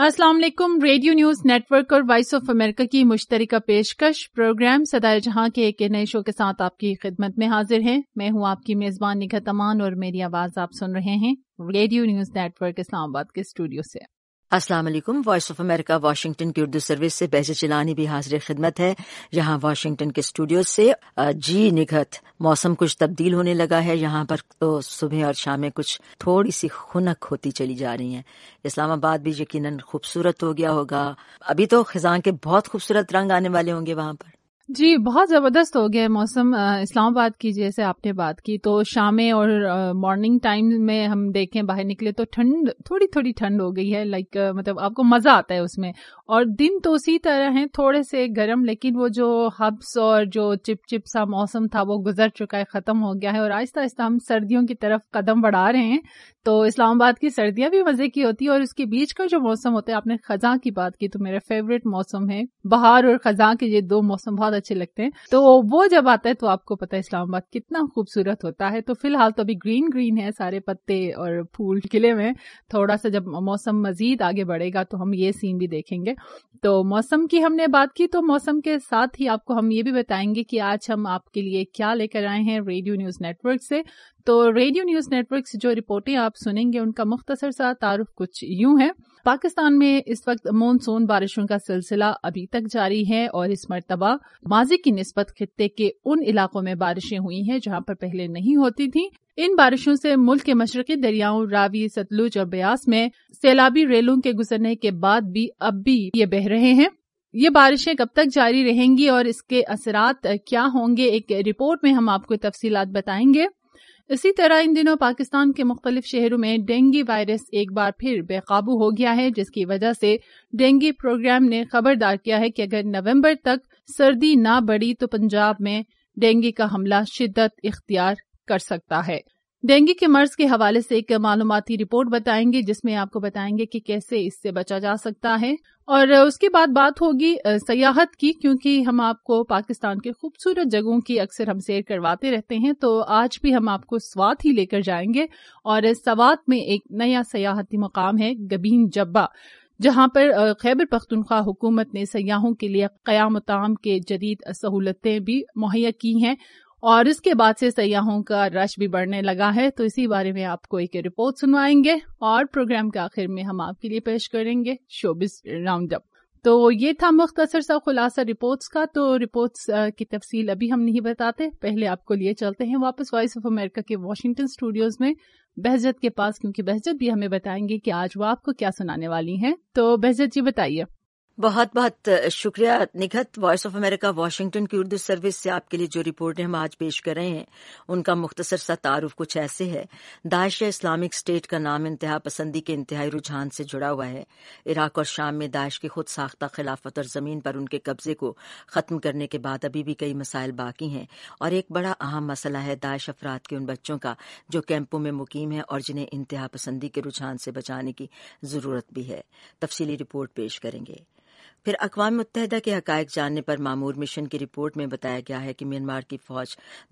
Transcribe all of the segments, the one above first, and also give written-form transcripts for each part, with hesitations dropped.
अस्सलाम वालेकुम। Radio News Network और वॉइस ऑफ अमेरिका की मुश्तरका पेशकश प्रोग्राम सदाए जहां के एक नए शो के साथ आपकी खिदमत में हाजिर हैं। मैं हूं आपकी मेजबान निघत अमान और मेरी आवाज आप सुन रहे हैं रेडियो न्यूज नेटवर्क इस्लामाबाद के स्टूडियो से। अस्सलाम वालेकुम। वॉइस ऑफ अमेरिका वाशिंगटन की उर्दू सर्विस से बहजत जिलानी भी हाजिर खिदमत है। यहाँ वाशिंगटन के स्टूडियो से जी निघत, मौसम कुछ तब्दील होने लगा है। यहाँ पर तो सुबह और शाम में कुछ थोड़ी सी खुनक होती चली जा रही है। इस्लामाबाद भी यकीनन खूबसूरत हो गया होगा। अभी तो खिजां के बहुत खूबसूरत रंग आने वाले होंगे वहाँ पर। जी, बहुत जबरदस्त हो गया है मौसम। इस्लामाबाद की जैसे आपने बात की तो शामें और मॉर्निंग टाइम में हम देखें बाहर निकले तो ठंड, थोड़ी थोड़ी ठंड हो गई है। मतलब आपको मजा आता है उसमें। और दिन तो उसी तरह हैं, थोड़े से गर्म, लेकिन वो जो हब्स और जो चिप सा मौसम था वो गुजर चुका है, खत्म हो गया है और आहिस्ता आहिस्ता हम सर्दियों की तरफ कदम बढ़ा रहे हैं। तो इस्लामाबाद की सर्दियां भी मजे की होती है और उसके बीच का जो मौसम होता है, आपने खजां की बात की तो मेरा फेवरेट मौसम है। बहार और खजां के ये दो मौसम बहुत अच्छे लगते हैं। तो वो जब आता है तो आपको पता है इस्लामाबाद कितना खूबसूरत होता है। तो फिलहाल तो अभी ग्रीन ग्रीन है सारे पत्ते और फूल खिले हुए। थोड़ा सा जब मौसम मजीद आगे बढ़ेगा तो हम ये सीन भी देखेंगे। तो मौसम की हमने बात की, तो मौसम के साथ ही आपको हम ये भी बताएंगे कि आज हम आपके लिए क्या लेकर आए हैं रेडियो न्यूज नेटवर्क से। तो रेडियो न्यूज नेटवर्क से जो रिपोर्टें आप सुनेंगे उनका मुख्तसर सा तारुफ कुछ यूं है। पाकिस्तान में इस वक्त मानसून बारिशों का सिलसिला अभी तक जारी है और इस मरतबा माजी की निस्बत खित्ते के उन इलाकों में बारिशें हुई हैं जहां पर पहले नहीं होती थी। इन बारिशों से मुल्क के मशरकी दरियाओं रावी, सतलुज और ब्यास में सैलाबी रेलों के गुजरने के बाद भी अब भी ये बह रहे हैं। ये बारिशें कब तक जारी रहेंगी और इसके असरात क्या होंगे, एक रिपोर्ट में हम आपको तफसीलात बताएंगे। इसी तरह इन दिनों पाकिस्तान के मुख्तलिफ शहरों में डेंगू वायरस एक बार फिर बेकाबू हो गया है, जिसकी वजह से डेंगू प्रोग्राम ने खबरदार किया है कि अगर नवंबर तक सर्दी ना बढ़ी तो पंजाब में डेंगू का हमला शिद्दत इख्तियार कर सकता है। डेंगू के मर्ज के हवाले से एक मालूमाती रिपोर्ट बताएंगे जिसमें आपको बताएंगे कि कैसे इससे बचा जा सकता है। और उसके बाद बात होगी सयाहत की, क्योंकि हम आपको पाकिस्तान के खूबसूरत जगहों की अक्सर हम सैर करवाते रहते हैं। तो आज भी हम आपको स्वात ही लेकर जाएंगे और स्वात में एक नया सयाहती मकाम है गबीन जब्बा, जहां पर खैबर पख्तूनख्वा हुकूमत ने सयाहों के लिए क़याम ताम के जदीद सहूलतें भी मुहैया की हैं और इसके बाद से सयाहों का रश भी बढ़ने लगा है। तो इसी बारे में आपको एक रिपोर्ट सुनवाएंगे और प्रोग्राम के आखिर में हम आपके लिए पेश करेंगे शोबिस राउंड अप। तो ये था मुख्तसर सा खुलासा रिपोर्ट्स का। तो रिपोर्ट्स की तफसील अभी हम नहीं बताते, पहले आपको लिए चलते हैं वापस वॉइस ऑफ अमेरिका के वाशिंगटन स्टूडियोज में बहजत के पास, क्योंकि बहजत भी हमें बताएंगे कि आज वो आपको क्या सुनाने वाली हैं। तो बहजत जी बताइए। बहुत बहुत शुक्रिया निघत। वॉइस ऑफ अमेरिका वाशिंगटन की उर्दू सर्विस से आपके लिए जो रिपोर्टें हम आज पेश कर रहे हैं उनका मुख्तसर सा तारुफ कुछ ऐसे है। दाइश या इस्लामिक स्टेट का नाम इंतहा पसंदी के इंतहाई रुझान से जुड़ा हुआ है। इराक और शाम में दाइश की खुद साख्ता खिलाफत और जमीन पर उनके कब्जे को खत्म करने के बाद अभी भी कई मसाइल बाकी हैं और एक बड़ा अहम मसला है दाइश अफराद के उन बच्चों का जो कैंपों में मुकीम है और जिन्हें इंतहा पसंदी के रुझान से बचाने की जरूरत भी है। तफसीली रिपोर्ट पेश करेंगे। फिर अक़वाम मुत्तहिदा के हक़ाइक़ जानने पर मामूर मिशन की रिपोर्ट में बताया गया है कि म्यांमार की फौज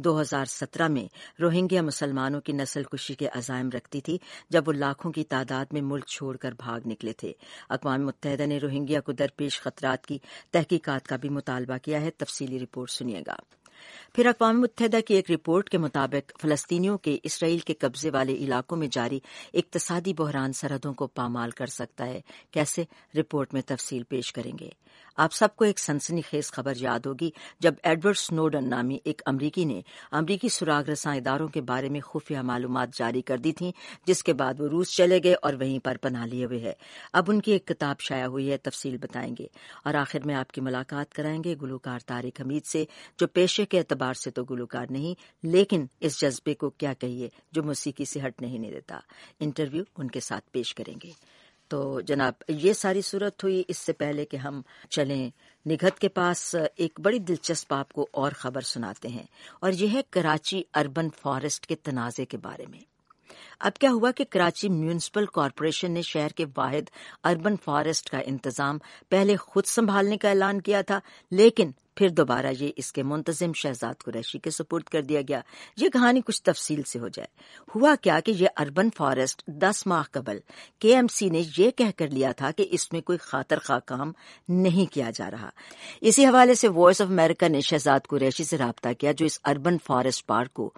2017 में रोहिंग्या मुसलमानों की नस्ल कुशी के अज़ाइम रखती थी जब वो लाखों की तादाद में मुल्क छोड़कर भाग निकले थे। अक़वाम मुत्तहिदा ने रोहिंग्या को दरपेश खतरात की तहकीकात का भी मुतालबा किया है। तफसीली रिपोर्ट सुनिएगा। फिर अक़वाम मुत्तहिदा की एक रिपोर्ट के मुताबिक फ़लस्तीनियों के इसराइल के कब्जे वाले इलाकों में जारी इक़्तिसादी बहरान सरहदों को पामाल कर सकता है। कैसे, रिपोर्ट में तफसील पेश करेंगे। आप सबको एक सनसनीखेज खबर याद होगी जब एडवर्ड स्नोडन नामी एक अमरीकी ने अमरीकी सुराग रसां इदारों के बारे में खुफिया मालूमात जारी कर दी थी, जिसके बाद वो रूस चले गए और वहीं पर पनाह लिए हुए है। अब उनकी एक किताब शाया हुई है, तफसील बताएंगे। और आखिर में आपकी मुलाकात कराएंगे गुलकार तारिक हमीद से, जो पेशे के एतबार से तो गुलकार नहीं, लेकिन इस जज्बे को क्या कहिए जो मौसीकी से हटने ही नहीं देता। इंटरव्यू उनके साथ पेश करेंगे। तो जनाब, ये सारी सूरत हुई। इससे पहले कि हम चलें निघत के पास, एक बड़ी दिलचस्प आपको और खबर सुनाते हैं और यह है कराची अर्बन फॉरेस्ट के तनाज़े के बारे में। अब क्या हुआ कि कराची म्यूनिसिपल कॉरपोरेशन ने शहर के वाहिद अर्बन फॉरेस्ट का इंतजाम पहले खुद संभालने का ऐलान किया था, लेकिन پھر دوبارہ یہ اس کے منتظم شہزاد قریشی کے سپرد کر دیا گیا۔ یہ کہانی کچھ تفصیل سے ہو جائے۔ ہوا کیا کہ یہ اربن فارسٹ 10 ماہ قبل KMC نے یہ کہہ کر لیا تھا کہ اس میں کوئی خاطر خواہ کام نہیں کیا جا رہا۔ اسی حوالے سے وائس آف امریکہ نے شہزاد قریشی سے رابطہ کیا جو اس اربن فارسٹ پارک کو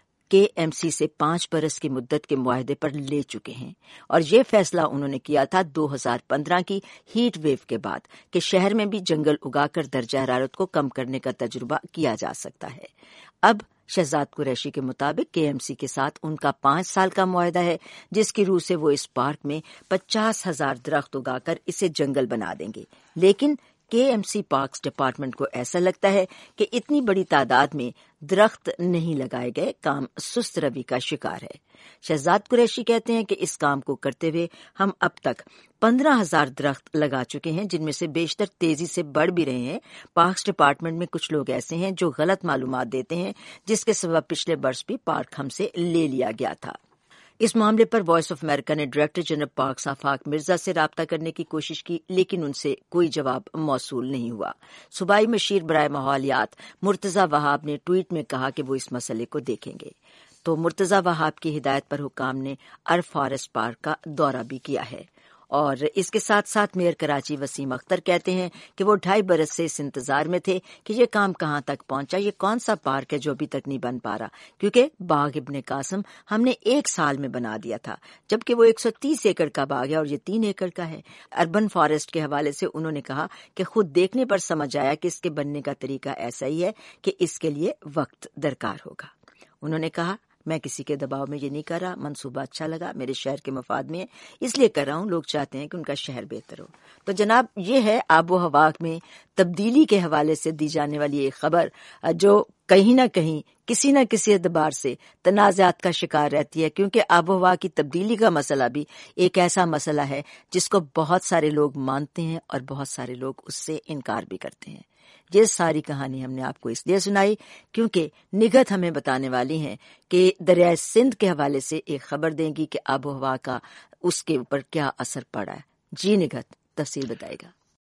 KMC سے 5 برس کی مدت کے معاہدے پر لے چکے ہیں، اور یہ فیصلہ انہوں نے کیا تھا 2015 کی ہیٹ ویو کے بعد کہ شہر میں بھی جنگل اگا کر درجہ حرارت کو کم کرنے کا تجربہ کیا جا سکتا ہے۔ اب شہزاد قریشی کے مطابق KMC کے ساتھ ان کا 5 سال کا معاہدہ ہے، جس کی روح سے وہ اس پارک میں 50,000 درخت اگا کر اسے جنگل بنا دیں گے۔ لیکن KMC پارکس ڈپارٹمنٹ کو ایسا لگتا ہے کہ اتنی بڑی تعداد میں درخت نہیں لگائے گئے، کام سست روی کا شکار ہے۔ شہزاد قریشی کہتے ہیں کہ اس کام کو کرتے ہوئے ہم اب تک 15,000 درخت لگا چکے ہیں، جن میں سے بیشتر تیزی سے بڑھ بھی رہے ہیں۔ پارکس ڈپارٹمنٹ میں کچھ لوگ ایسے ہیں جو غلط معلومات دیتے ہیں، جس کے سبب پچھلے برس بھی پارک ہم سے لے لیا گیا تھا۔ اس معاملے پر وائس آف امریکہ نے director general parks Afaq Mirza سے رابطہ کرنے کی کوشش کی، لیکن ان سے کوئی جواب موصول نہیں ہوا۔ صوبائی مشیر برائے ماحولیات مرتضی وہاب نے ٹویٹ میں کہا کہ وہ اس مسئلے کو دیکھیں گے۔ تو مرتضی وہاب کی ہدایت پر حکام نے ارب فارسٹ پارک کا دورہ بھی کیا ہے۔ اور اس کے ساتھ ساتھ میئر کراچی وسیم اختر کہتے ہیں کہ وہ 2.5 برس سے اس انتظار میں تھے کہ یہ کام کہاں تک پہنچا، یہ کون سا پارک ہے جو ابھی تک نہیں بن پا رہا، کیونکہ باغ ابن قاسم ہم نے 1 سال میں بنا دیا تھا، جبکہ وہ 130 ایکڑ کا باغ ہے اور یہ 3 ایکڑ کا ہے۔ اربن فارسٹ کے حوالے سے انہوں نے کہا کہ خود دیکھنے پر سمجھ آیا کہ اس کے بننے کا طریقہ ایسا ہی ہے کہ اس کے لیے وقت درکار ہوگا۔ انہوں نے کہا میں کسی کے دباؤ میں یہ نہیں کر رہا، منصوبہ اچھا لگا، میرے شہر کے مفاد میں ہے، اس لیے کر رہا ہوں، لوگ چاہتے ہیں کہ ان کا شہر بہتر ہو۔ تو جناب یہ ہے آب و ہوا میں تبدیلی کے حوالے سے دی جانے والی ایک خبر جو کہیں نہ کہیں کسی نہ کسی اعتبار سے تنازعات کا شکار رہتی ہے، کیونکہ آب و ہوا کی تبدیلی کا مسئلہ بھی ایک ایسا مسئلہ ہے جس کو بہت سارے لوگ مانتے ہیں اور بہت سارے لوگ اس سے انکار بھی کرتے ہیں۔ یہ ساری کہانی ہم نے آپ کو اس لیے سنائی کیونکہ نگہت ہمیں بتانے والی ہیں کہ دریائے سندھ کے حوالے سے ایک خبر دیں گی کہ آب و ہوا کا اس کے اوپر کیا اثر پڑا ہے۔ جی نگہت تفصیل بتائے گا۔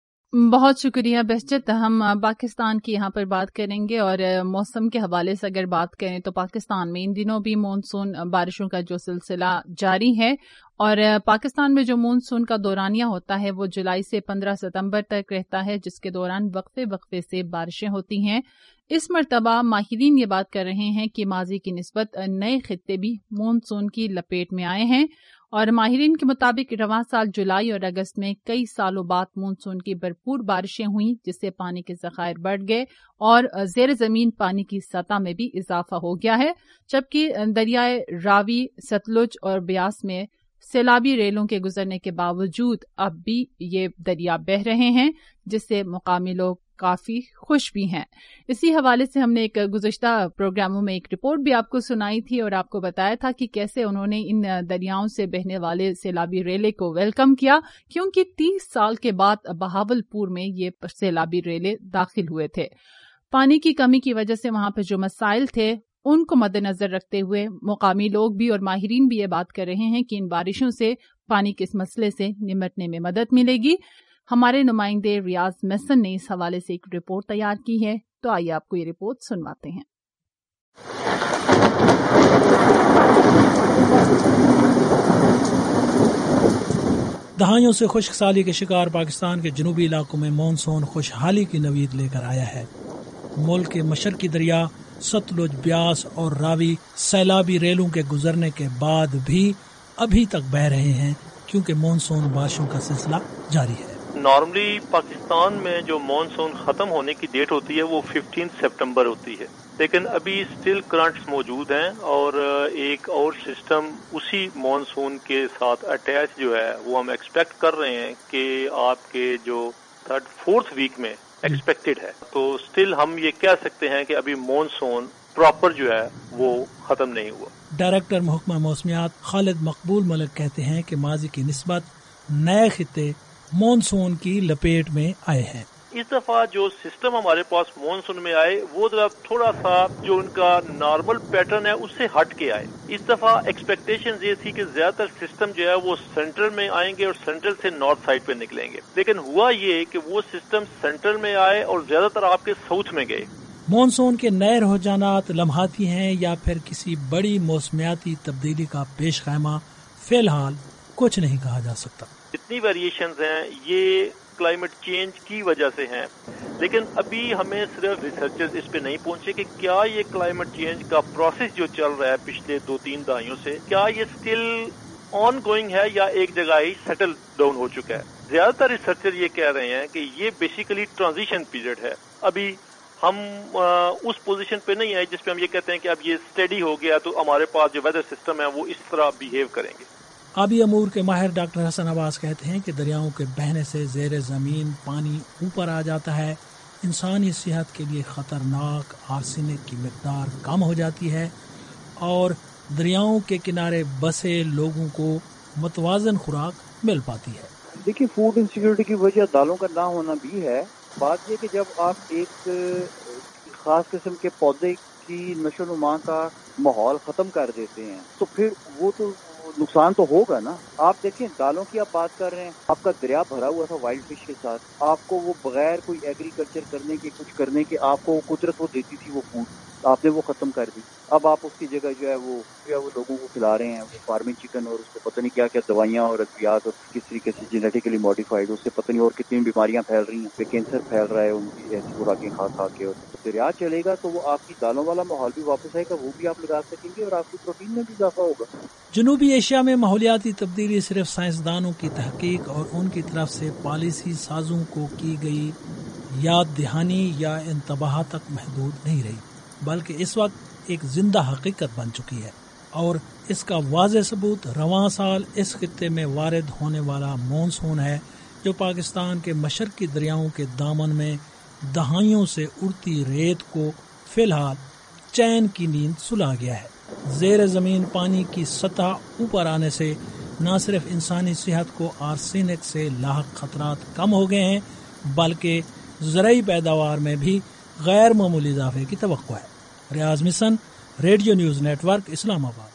بہت شکریہ بہجت۔ ہم پاکستان کی یہاں پر بات کریں گے اور موسم کے حوالے سے اگر بات کریں تو پاکستان میں ان دنوں بھی مونسون بارشوں کا جو سلسلہ جاری ہے، اور پاکستان میں جو مونسون کا دورانیہ ہوتا ہے وہ جولائی سے 15 ستمبر تک رہتا ہے، جس کے دوران وقفے سے بارشیں ہوتی ہیں۔ اس مرتبہ ماہرین یہ بات کر رہے ہیں کہ ماضی کی نسبت نئے خطے بھی مونسون کی لپیٹ میں آئے ہیں، اور ماہرین کے مطابق رواں سال جولائی اور اگست میں کئی سالوں بعد مونسون کی بھرپور بارشیں ہوئیں، جس سے پانی کے ذخائر بڑھ گئے اور زیر زمین پانی کی سطح میں بھی اضافہ ہو گیا ہے، جبکہ دریائے راوی، ستلج اور بیاس میں سیلابی ریلوں کے گزرنے کے باوجود اب بھی یہ دریا بہہ رہے ہیں، جس سے مقامی لوگ کافی خوش بھی ہیں۔ اسی حوالے سے ہم نے ایک گزشتہ پروگراموں میں ایک رپورٹ بھی آپ کو سنائی تھی اور آپ کو بتایا تھا کہ کیسے انہوں نے ان دریاؤں سے بہنے والے سیلابی ریلے کو ویلکم کیا، کیونکہ 30 سال کے بعد بہاول پور میں یہ سیلابی ریلے داخل ہوئے تھے۔ پانی کی کمی کی وجہ سے وہاں پہ جو مسائل تھے ان کو مد نظر رکھتے ہوئے مقامی لوگ بھی اور ماہرین بھی یہ بات کر رہے ہیں کہ ان بارشوں سے پانی کے اس مسئلے سے نمٹنے میں مدد ملے گی۔ ہمارے نمائندے ریاض محسن نے اس حوالے سے ایک رپورٹ تیار کی ہے، تو آئیے آپ کو یہ رپورٹ سنواتے ہیں۔ دہائیوں سے خشک سالی کے شکار پاکستان کے جنوبی علاقوں میں مونسون خوشحالی کی نوید لے کر آیا ہے۔ ملک کے مشرقی دریا ستلج، بیاس اور راوی سیلابی ریلوں کے گزرنے کے بعد بھی ابھی تک بہہ رہے ہیں، کیونکہ مونسون بارشوں کا سلسلہ جاری ہے۔ نارملی پاکستان میں جو مانسون ختم ہونے کی ڈیٹ ہوتی ہے وہ 15 سپٹمبر ہوتی ہے، لیکن ابھی اسٹل کرنٹس موجود ہیں اور ایک اور سسٹم اسی مانسون کے ساتھ اٹیچ جو ہے وہ ہم ایکسپیکٹ کر رہے ہیں کہ آپ کے جو 3rd-4th ویک میں ایکسپیکٹڈ ہے۔ تو اسٹل ہم یہ کہہ سکتے ہیں کہ ابھی مانسون پراپر جو ہے وہ ختم نہیں ہوا۔ ڈائریکٹر محکمہ موسمیات خالد مقبول ملک کہتے ہیں کہ ماضی کی نسبت نئے خطے مونسون کی لپیٹ میں آئے ہیں۔ इस दफा जो सिस्टम हमारे पास मॉनसून में आए वो थोड़ा सा जो उनका नॉर्मल पैटर्न है उससे हट के आए। इस दफा एक्सपेक्टेशन ये थी कि ज्यादातर सिस्टम जो है वो सेंट्रल में आएंगे और सेंट्रल से नॉर्थ साइड पे निकलेंगे, लेकिन हुआ ये कि वो सिस्टम सेंट्रल में आए और ज्यादातर आपके साउथ में गए। मॉनसून के नए रुझानात लम्हाती हैं या फिर किसी बड़ी मौसमियाती तब्दीली का पेश ख़ैमा, फिलहाल कुछ नहीं कहा जा सकता। जितनी वेरिएशंस हैं ये क्लाइमेट चेंज की वजह से हैं, लेकिन अभी हमें सिर्फ रिसर्चर्स इस पे नहीं पहुंचे कि क्या ये क्लाइमेट चेंज का प्रोसेस जो चल रहा है पिछले 2-3 दहाइयों से, क्या ये स्टिल ऑन गोइंग है या एक जगह ही सेटल डाउन हो चुका है। ज्यादातर रिसर्चर ये कह रहे हैं कि ये बेसिकली ट्रांजिशन पीरियड है। अभी हम उस पोजीशन पे नहीं आए जिसपे हम ये कहते हैं कि अब ये स्टेडी हो गया तो हमारे पास जो वेदर सिस्टम है वो इस तरह बिहेव करेंगे। आबी अमूर के माहिर डॉक्टर हसन अब्बास कहते हैं कि दरियाओं के बहने से ज़ेरे ज़मीन पानी ऊपर आ जाता है, इंसानी सेहत के लिए ख़तरनाक आर्सेनिक की मिक़दार कम हो जाती है और दरियाओं के किनारे बसे लोगों को मुतवाज़न खुराक मिल पाती है। देखिए, फूड इनसिक्योरिटी की वजह दालों का ना होना भी है। बात यह कि जब आप एक खास किस्म के पौधे की नशोनुमा का माहौल ख़त्म कर देते हैं तो फिर वो तो नुकसान तो होगा ना। आप देखें, दालों की आप बात कर रहे हैं, आपका दरिया भरा हुआ था वाइल्ड फिश के साथ, आपको वो बगैर कोई एग्रीकल्चर करने के कुछ करने के आपको कुदरत वो देती थी वो फूड, आपने वो खत्म कर दी। अब आप उसकी जगह जो है वो लोगों को खिला रहे हैं वो फार्मिंग चिकन और उसको पता नहीं क्या क्या दवाइयाँ और अद्वियात और किस तरीके से जेनेटिकली मॉडिफाइड, उससे पता नहीं और कितनी बीमारियां फैल रही हैं, कैंसर फैल रहा है उनकी ऐसी खुराकें खा खा के। और दरिया चलेगा तो वो आपकी दालों वाला माहौल भी वापस आएगा, वो भी आप लगा सकेंगे और आपकी प्रोटीन में भी इजाफा होगा। जनूबी एशिया में माहौलियाती तब्दीली सिर्फ साइंसदानों की तहकीक और उनकी तरफ से पॉलिसी साजों को की गई याद दहानी या इंतबाह तक महदूद नहीं रही, बल्कि इस वक्त एक जिंदा हकीकत बन चुकी है और इसका वाज़ेह सबूत रवां साल इस खित्ते में वारिद होने वाला मॉनसून है, जो पाकिस्तान के मशरकी दरियाओं के दामन में दहाइयों से उड़ती रेत को फिलहाल चैन की नींद सुला गया है। ज़ेर ज़मीन पानी की सतह ऊपर आने से न सिर्फ इंसानी सेहत को आर्सेनिक से लाहक खतरात कम हो गए हैं, बल्कि ज़राई पैदावार में भी गैर मामूली इजाफे की तवक्को है। Riaz Mishan, Radio News Network, Islamabad.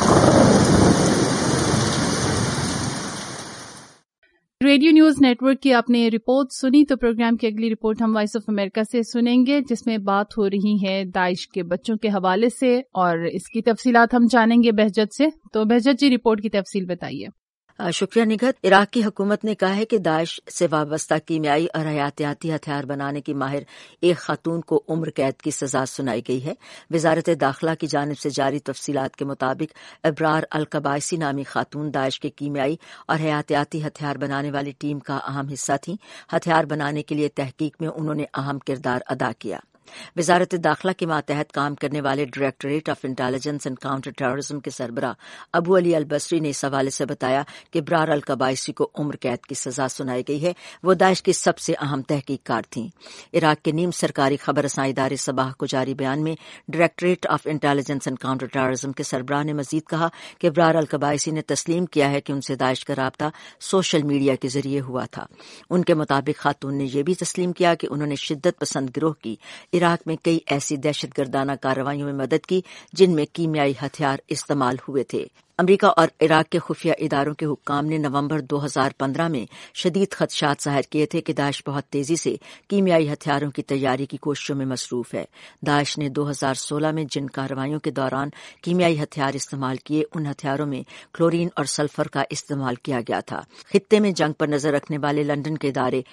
Radio News Network की आपने रिपोर्ट सुनी, तो प्रोग्राम की अगली रिपोर्ट हम वॉइस ऑफ अमेरिका से सुनेंगे, जिसमें बात हो रही है दाइश के बच्चों के हवाले से और इसकी तफसीलात हम जानेंगे बहजत से। तो बहजत जी, रिपोर्ट की तफसील बताइए। शुक्रिया निगत। इराक की हुकूमत ने कहा है कि दाइश से वाबस्ता कीमियाई और हयातियाती हथियार बनाने की माहिर एक खातून को उम्र कैद की सजा सुनाई गई है। वजारत दाखिला की जानिब से जारी तफसीलात के मुताबिक इब्रार अल कबाइसी नामी खातून दाइश के कीमियाई और हयातियाती हथियार बनाने वाली टीम का अहम हिस्सा थी। हथियार बनाने के लिए तहकीक में उन्होंने अहम किरदार अदा किया। वजारत दाखिला के मातहत काम करने वाले directorate of intelligence and counter terrorism के सरबरा अबू अली अल बसरी ने इस हवाले से बताया कि इब्रार अल कबाइसी को उम्र कैद की सजा सुनाई गई है। वो दाइश की सबसे अहम तहकीककार थीं। इराक के नीम सरकारी खबर रसां इदारे सबाह को जारी बयान में directorate of intelligence and counter terrorism के सरबरा ने मजीद कहा कि इब्रार अल कबाइसी ने तस्लीम किया है कि उनसे दाइश का राब्ता सोशल मीडिया के जरिए हुआ था। उनके मुताबिक खातून ने यह भी तस्लीम किया कि उन्होंने शिद्दत पसंद गिरोह की इराक में कई ऐसी दहशतगर्दाना कार्रवाइयों में मदद की जिनमें कीमियाई हथियार इस्तेमाल हुए थे। अमरीका और इराक के खुफिया इदारों के हुक्काम ने नवंबर 2015 में शदीद खदशात जाहिर किए थे कि दाइश बहुत तेजी से कीमियाई हथियारों की तैयारी की कोशिशों में मसरूफ है। दाइश ने 2016 में जिन कार्रवाइयों के दौरान कीमियाई हथियार इस्तेमाल किए, उन हथियारों में क्लोरीन और सल्फर का इस्तेमाल किया गया था। खित्ते में जंग पर नजर रखने वाले लंदन के इदारे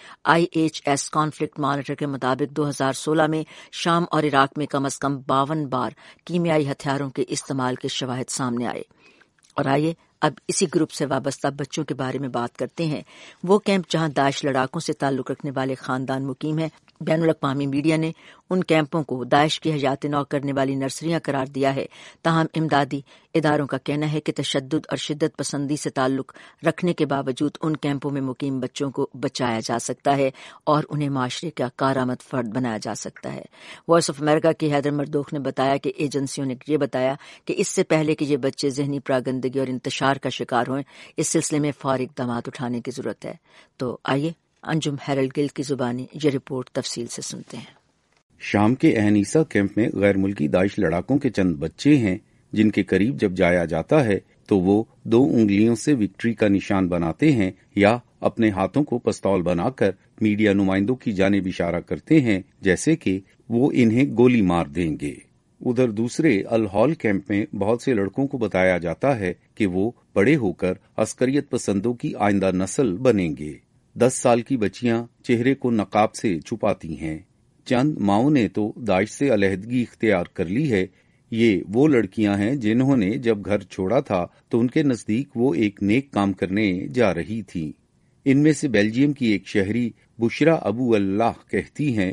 IHS कॉन्फ्लिक्ट मॉनिटर के मुताबिक 2016 में शाम और इराक में कम से कम 52 बार कीमियाई हथियारों के इस्तेमाल के शवाहिद सामने आए। और आइए अब इसी ग्रुप से वाबस्ता बच्चों के बारे में बात करते हैं। वो कैंप जहां दाइश लड़ाकों से ताल्लुक रखने वाले खानदान मुकीम है, बैनुल-अक़वामी मीडिया ने उन कैंपों को दाइश की हयात नौ करने वाली नर्सरियां करार दिया है। ताहम इमदादी इदारों का कहना है कि तशद्दुद और शिद्दत पसंदी से ताल्लुक रखने के बावजूद उन कैंपों में मुकीम बच्चों को बचाया जा सकता है और उन्हें माशरे का कारामद फर्द बनाया जा सकता है। वॉइस ऑफ अमेरिका की हैदर मरदोख ने बताया कि एजेंसियों ने यह बताया कि इससे पहले कि ये बच्चे जहनी प्रागंदगी और इंतशार का शिकार हों, इस सिलसिले में फौरी इक़दामात उठाने की जरूरत है। तो आइए अंजुम हेरल्ड गिल की जुबानी ये रिपोर्ट तफसील से सुनते हैं। शाम के अहनीसा कैंप में गैर मुल्की दाइश लड़ाकों के चंद बच्चे हैं जिनके करीब जब जाया जाता है तो वो 2 उंगलियों से विक्ट्री का निशान बनाते हैं या अपने हाथों को पिस्तौल बनाकर मीडिया नुमाइंदों की जानिब इशारा करते हैं जैसे कि वो इन्हें गोली मार देंगे। उधर दूसरे अल हॉल कैंप में बहुत से लड़कों को बताया जाता है कि वो बड़े होकर अस्करियत पसंदों की आइंदा नस्ल बनेंगे। 10 साल की बच्चियां चेहरे को नकाब से छुपाती हैं। चंद माओं ने तो दाइश से अलहदगी इख्तियार कर ली है। ये वो लड़कियां हैं जिन्होंने जब घर छोड़ा था तो उनके नजदीक वो एक नेक काम करने जा रही थी। इनमें से बेल्जियम की एक शहरी बुशरा अबू अल्लाह कहती हैं,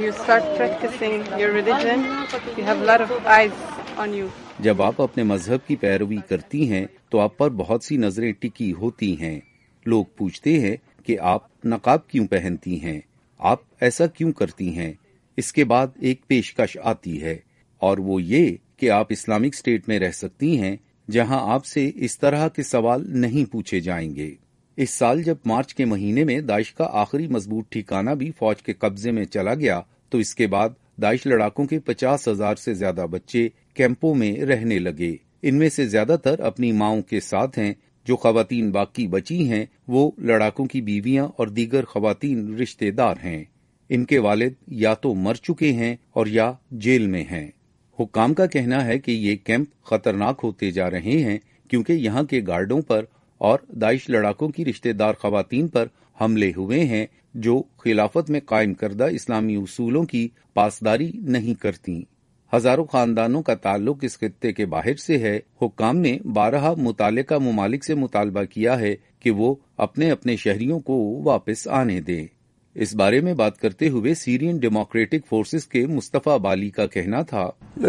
जब आप अपने मजहब की पैरवी करती हैं तो आप पर बहुत सी नजरें टिकी होती हैं। लोग पूछते हैं कि आप नकाब क्यों पहनती हैं, आप ऐसा क्यों करती हैं। इसके बाद एक पेशकश आती है और वो ये कि आप इस्लामिक स्टेट में रह सकती हैं जहां आपसे इस तरह के सवाल नहीं पूछे जाएंगे। इस साल जब मार्च के महीने में दाइश का आखिरी मजबूत ठिकाना भी फौज के कब्जे में चला गया तो इसके बाद दाइश लड़ाकों के 50,000 से ज्यादा बच्चे कैंपों में रहने लगे। इनमें से ज्यादातर अपनी माओं के साथ हैं। जो खवातीन बाकी बची हैं वो लड़ाकों की बीवियां और दीगर खवातीन रिश्तेदार हैं। इनके वालिद या तो मर चुके हैं और या जेल में हैं। हुक्काम का कहना है कि ये कैंप खतरनाक होते जा रहे हैं क्योंकि यहाँ के गार्डों पर और दाइश लड़ाकों की रिश्तेदार खवातीन पर हमले हुए हैं जो खिलाफत में कायम करदा इस्लामी उसूलों की पासदारी नहीं करती। हजारों खानदानों का ताल्लुक इस खित्ते के बाहर से है। हुक्काम ने 12 मुतालिका मुमालिक से मुतालबा किया है कि वो अपने अपने शहरियों को वापस आने दें। इस बारे में बात करते हुए सीरियन डेमोक्रेटिक फोर्सेस के मुस्तफा बाली का कहना था,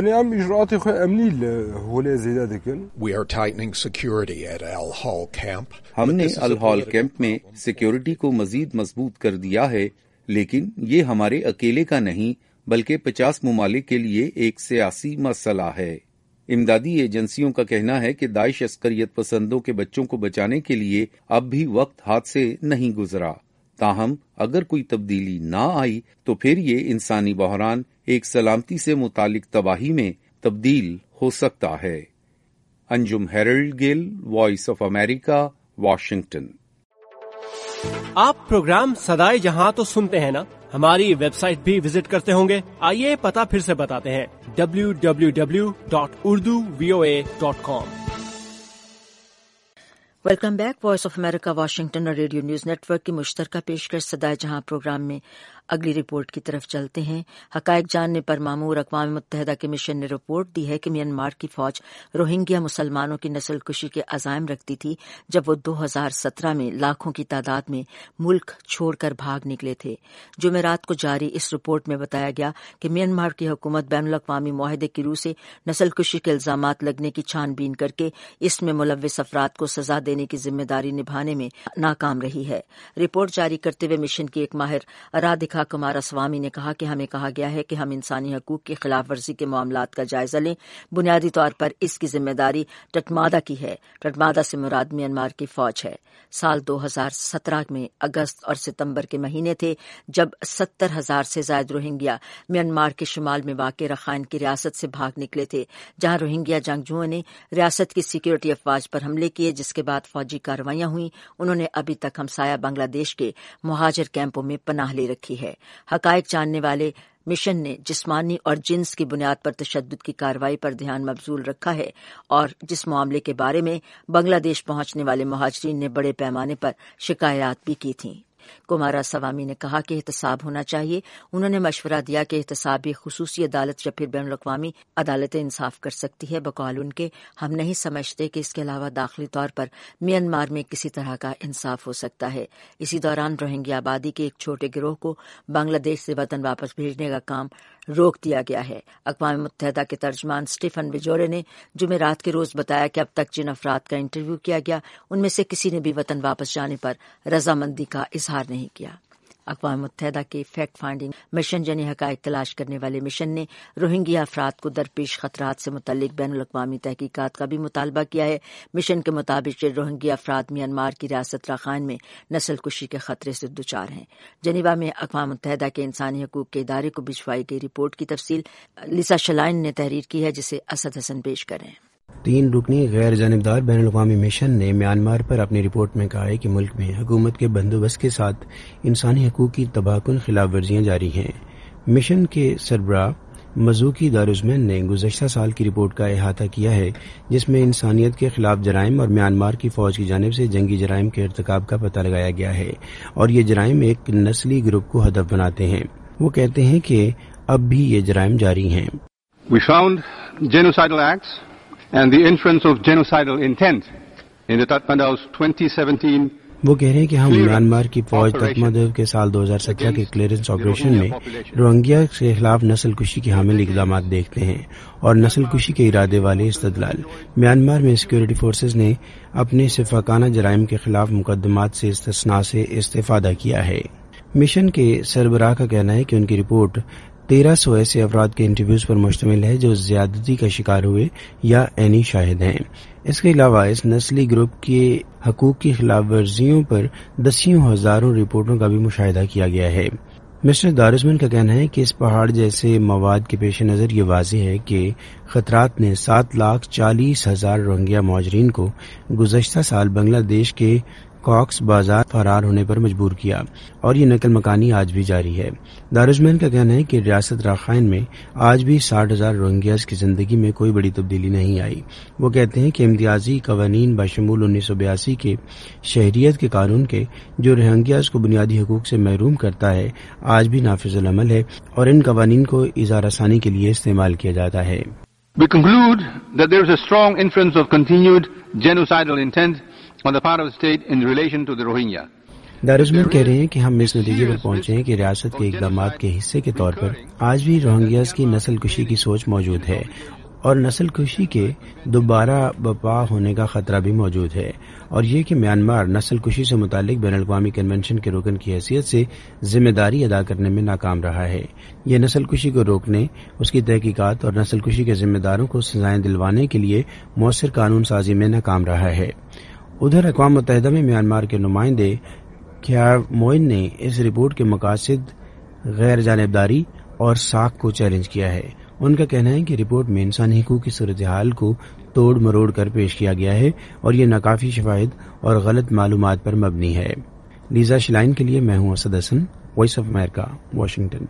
We are tightening security at Al Hol camp. हमने अल हॉल कैंप में सिक्योरिटी को मजीद मजबूत कर दिया है, लेकिन ये हमारे अकेले का नहीं बल्कि 50 मुमालिक के लिए एक सियासी मसला है। इमदादी एजेंसियों का कहना है कि दाइश अस्करियत पसंदों के बच्चों को बचाने के लिए अब भी वक्त हाथ से नहीं गुजरा। ताहम अगर कोई तब्दीली ना आई तो फिर ये इंसानी बहरान एक सलामती से मुतालिक तबाही में तब्दील हो सकता है। Anjum Harold Gill, Voice of America, Washington. आप प्रोग्राम सदाए जहां तो सुनते हैं ना, हमारी वेबसाइट भी विजिट करते होंगे। आइए पता फिर से बताते हैं, www.urduvoa.com। Welcome back. Voice of America Washington और रेडियो न्यूज नेटवर्क की मुश्तरका पेशकश सदाए जहां प्रोग्राम में अगली रिपोर्ट की तरफ चलते हैं। हकायक जानने पर मामूर अक़वाम मुत्तहिदा के मिशन ने रिपोर्ट दी है कि म्यांमार की फौज रोहिंग्या मुसलमानों की नस्लकुशी के अज़ाइम रखती थी जब वो 2017 में लाखों की तादाद में मुल्क छोड़कर भाग निकले थे। जुमेरात को जारी इस रिपोर्ट में बताया गया कि म्यांमार की हुकूमत बैनुल अक़वामी मुआहदे की रूह से नस्लकुशी के इल्जामात लगने की छानबीन करके इसमें मुलव्विस अफराद को सजा देने की जिम्मेदारी निभाने में नाकाम रही है। रिपोर्ट जारी करते हुए मिशन की एक माहिर राधिका कुमारा स्वामी ने कहा कि हमें कहा गया है कि हम इंसानी हकूक की खिलाफ वर्जी के मामलात का जायजा लें। बुनियादी तौर पर इसकी जिम्मेदारी टटमादा की है। टटमादा से मुराद म्यांमार की फौज है। साल 2017 में अगस्त और सितंबर के महीने थे जब 70,000 से ज्यादा रोहिंग्या म्यांमार के शुमाल में वाक़ रखाइन की रियासत से भाग निकले थे, जहां रोहिंग्या जंगजुओं ने रियासत की सिक्योरिटी अफवाज पर हमले किए, जिसके बाद फौजी कार्रवाइयां हुई। उन्होंने अभी तक हमसाया बांग्लादेश के मुहाजिर कैंपों में पनाह ले रखी है। हकायक जानने वाले मिशन ने जिस्मानी और जिन्स की बुनियाद पर तशद्दुद की कार्रवाई पर ध्यान मबजूल रखा है और जिस मामले के बारे में बांग्लादेश पहुंचने वाले मुहाजिरीन ने बड़े पैमाने पर शिकायत भी की थीं। कुमारा सवामी ने कहा कि एहतसाब होना चाहिए। उन्होंने मशवरा दिया कि एहतसाब एक खुसूसी अदालत या फिर बैनुल अक़वामी अदालत इंसाफ कर सकती है। बकौल उनके, हम नहीं समझते कि इसके अलावा दाखिली तौर पर म्यांमार में किसी तरह का इंसाफ हो सकता है। इसी दौरान रोहिंग्या आबादी के एक छोटे गिरोह को बांग्लादेश से वतन वापस भेजने का काम रोक दिया गया है। अक़वाम मुत्तहिदा के तर्जमान स्टीफन विजोरे ने जुमेरात के रोज बताया कि अब तक जिन अफराद का इंटरव्यू किया गया उनमें से किसी ने भी वतन वापस जाने पर रजामंदी का इजहार नहीं किया। اقوام متحدہ کے فیکٹ فائنڈنگ مشن یعنی حقائق تلاش کرنے والے مشن نے روہنگیا افراد کو درپیش خطرات سے متعلق بین الاقوامی تحقیقات کا بھی مطالبہ کیا ہے۔ مشن کے مطابق روہنگیا افراد میانمار کی ریاست راخائن میں نسل کشی کے خطرے سے دوچار ہیں۔ جنیوا میں اقوام متحدہ کے انسانی حقوق کے ادارے کو بھجوائی گئی رپورٹ کی تفصیل لیسا شلائن نے تحریر کی ہے، جسے اسد حسن پیش کریں۔ 3 رکنی غیر جانبدار بین الاقوامی مشن نے میانمار پر اپنی رپورٹ میں کہا ہے کہ ملک میں حکومت کے بندوبست کے ساتھ انسانی حقوق کی تباہ کن خلاف ورزیاں جاری ہیں۔ مشن کے سربراہ مزوکی دارزمین نے گزشتہ سال کی رپورٹ کا احاطہ کیا ہے، جس میں انسانیت کے خلاف جرائم اور میانمار کی فوج کی جانب سے جنگی جرائم کے ارتکاب کا پتہ لگایا گیا ہے، اور یہ جرائم ایک نسلی گروپ کو ہدف بناتے ہیں۔ وہ کہتے ہیں کہ اب بھی یہ جرائم جاری ہیں۔ We found genocidal acts and the inference of genocidal intent in the Tatmadaw 2017 وہ کہہ رہے ہیں کہ ہم میانمار کی فوج تتمدو کے سال 2017 کے کلیئرنس آپریشن میں روہنگیا کے خلاف نسل کشی کے حامل اقدامات دیکھتے ہیں، اور نسل کشی کے ارادے والے استدلال۔ میانمار میں سیکورٹی فورسز نے اپنے شفاقانہ جرائم کے خلاف مقدمات سے استثناء سے استفادہ کیا ہے۔ مشن کے سربراہ کا کہنا ہے کہ ان کی رپورٹ 1300 ایسے افراد کے انٹرویوز پر مشتمل ہے جو زیادتی کا شکار ہوئے یا عینی شاہد ہیں۔ اس کے علاوہ اس نسلی گروپ کے حقوق کی خلاف ورزیوں پر دسیوں ہزاروں رپورٹوں کا بھی مشاہدہ کیا گیا ہے۔ مسٹر دارزمن کا کہنا ہے کہ اس پہاڑ جیسے مواد کے پیش نظر یہ واضح ہے کہ خطرات نے 7,40,000 روہنگیا مہاجرین کو گزشتہ سال بنگلہ دیش کے کاکس بازار فرار ہونے پر مجبور کیا، اور یہ نقل مکانی آج بھی جاری ہے۔ دارزمین کا کہنا ہے کہ ریاست راخائن میں آج بھی 60,000 روہنگیاز کی زندگی میں کوئی بڑی تبدیلی نہیں آئی۔ وہ کہتے ہیں کہ امتیازی قوانین بشمول 1982 کے شہریت کے قانون کے جو روہنگیاز کو بنیادی حقوق سے محروم کرتا ہے آج بھی نافذ العمل ہے، اور ان قوانین کو اظہار ثانی کے لیے استعمال کیا جاتا ہے۔ We conclude that there is a strong inference of continued genocidal intent on the part of the state in relation to the Rohingya. دارزمین کہہ رہے ہیں کہ ہم اس نتیجے پر پہنچے ہیں کہ ریاست کے اقدامات کے حصے کے طور پر آج بھی روہنگیاز کی نسل کشی کی سوچ موجود ہے، اور نسل کشی کے دوبارہ برپا ہونے کا خطرہ بھی موجود ہے، اور یہ کہ میانمار نسل کشی سے متعلق بین الاقوامی کنونشن کے رکن کی حیثیت سے ذمہ داری ادا کرنے میں ناکام رہا ہے۔ یہ نسل کشی کو روکنے، اس کی تحقیقات اور نسل کشی کے ذمہ داروں کو سزائیں دلوانے کے لیے مؤثر قانون سازی میں ناکام رہا ہے۔ ادھر اقوام متحدہ میں میانمار کے نمائندے کیار موئن نے اس رپورٹ کے مقاصد غیر جانبداری اور ساکھ کو چیلنج کیا ہے۔ ان کا کہنا ہے کہ رپورٹ میں انسانی حقوق کی صورتحال کو توڑ مروڑ کر پیش کیا گیا ہے، اور یہ ناکافی شواہد اور غلط معلومات پر مبنی ہے۔ لیزا شلائن کے لیے میں ہوں Asad Hassan, Voice of America, Washington.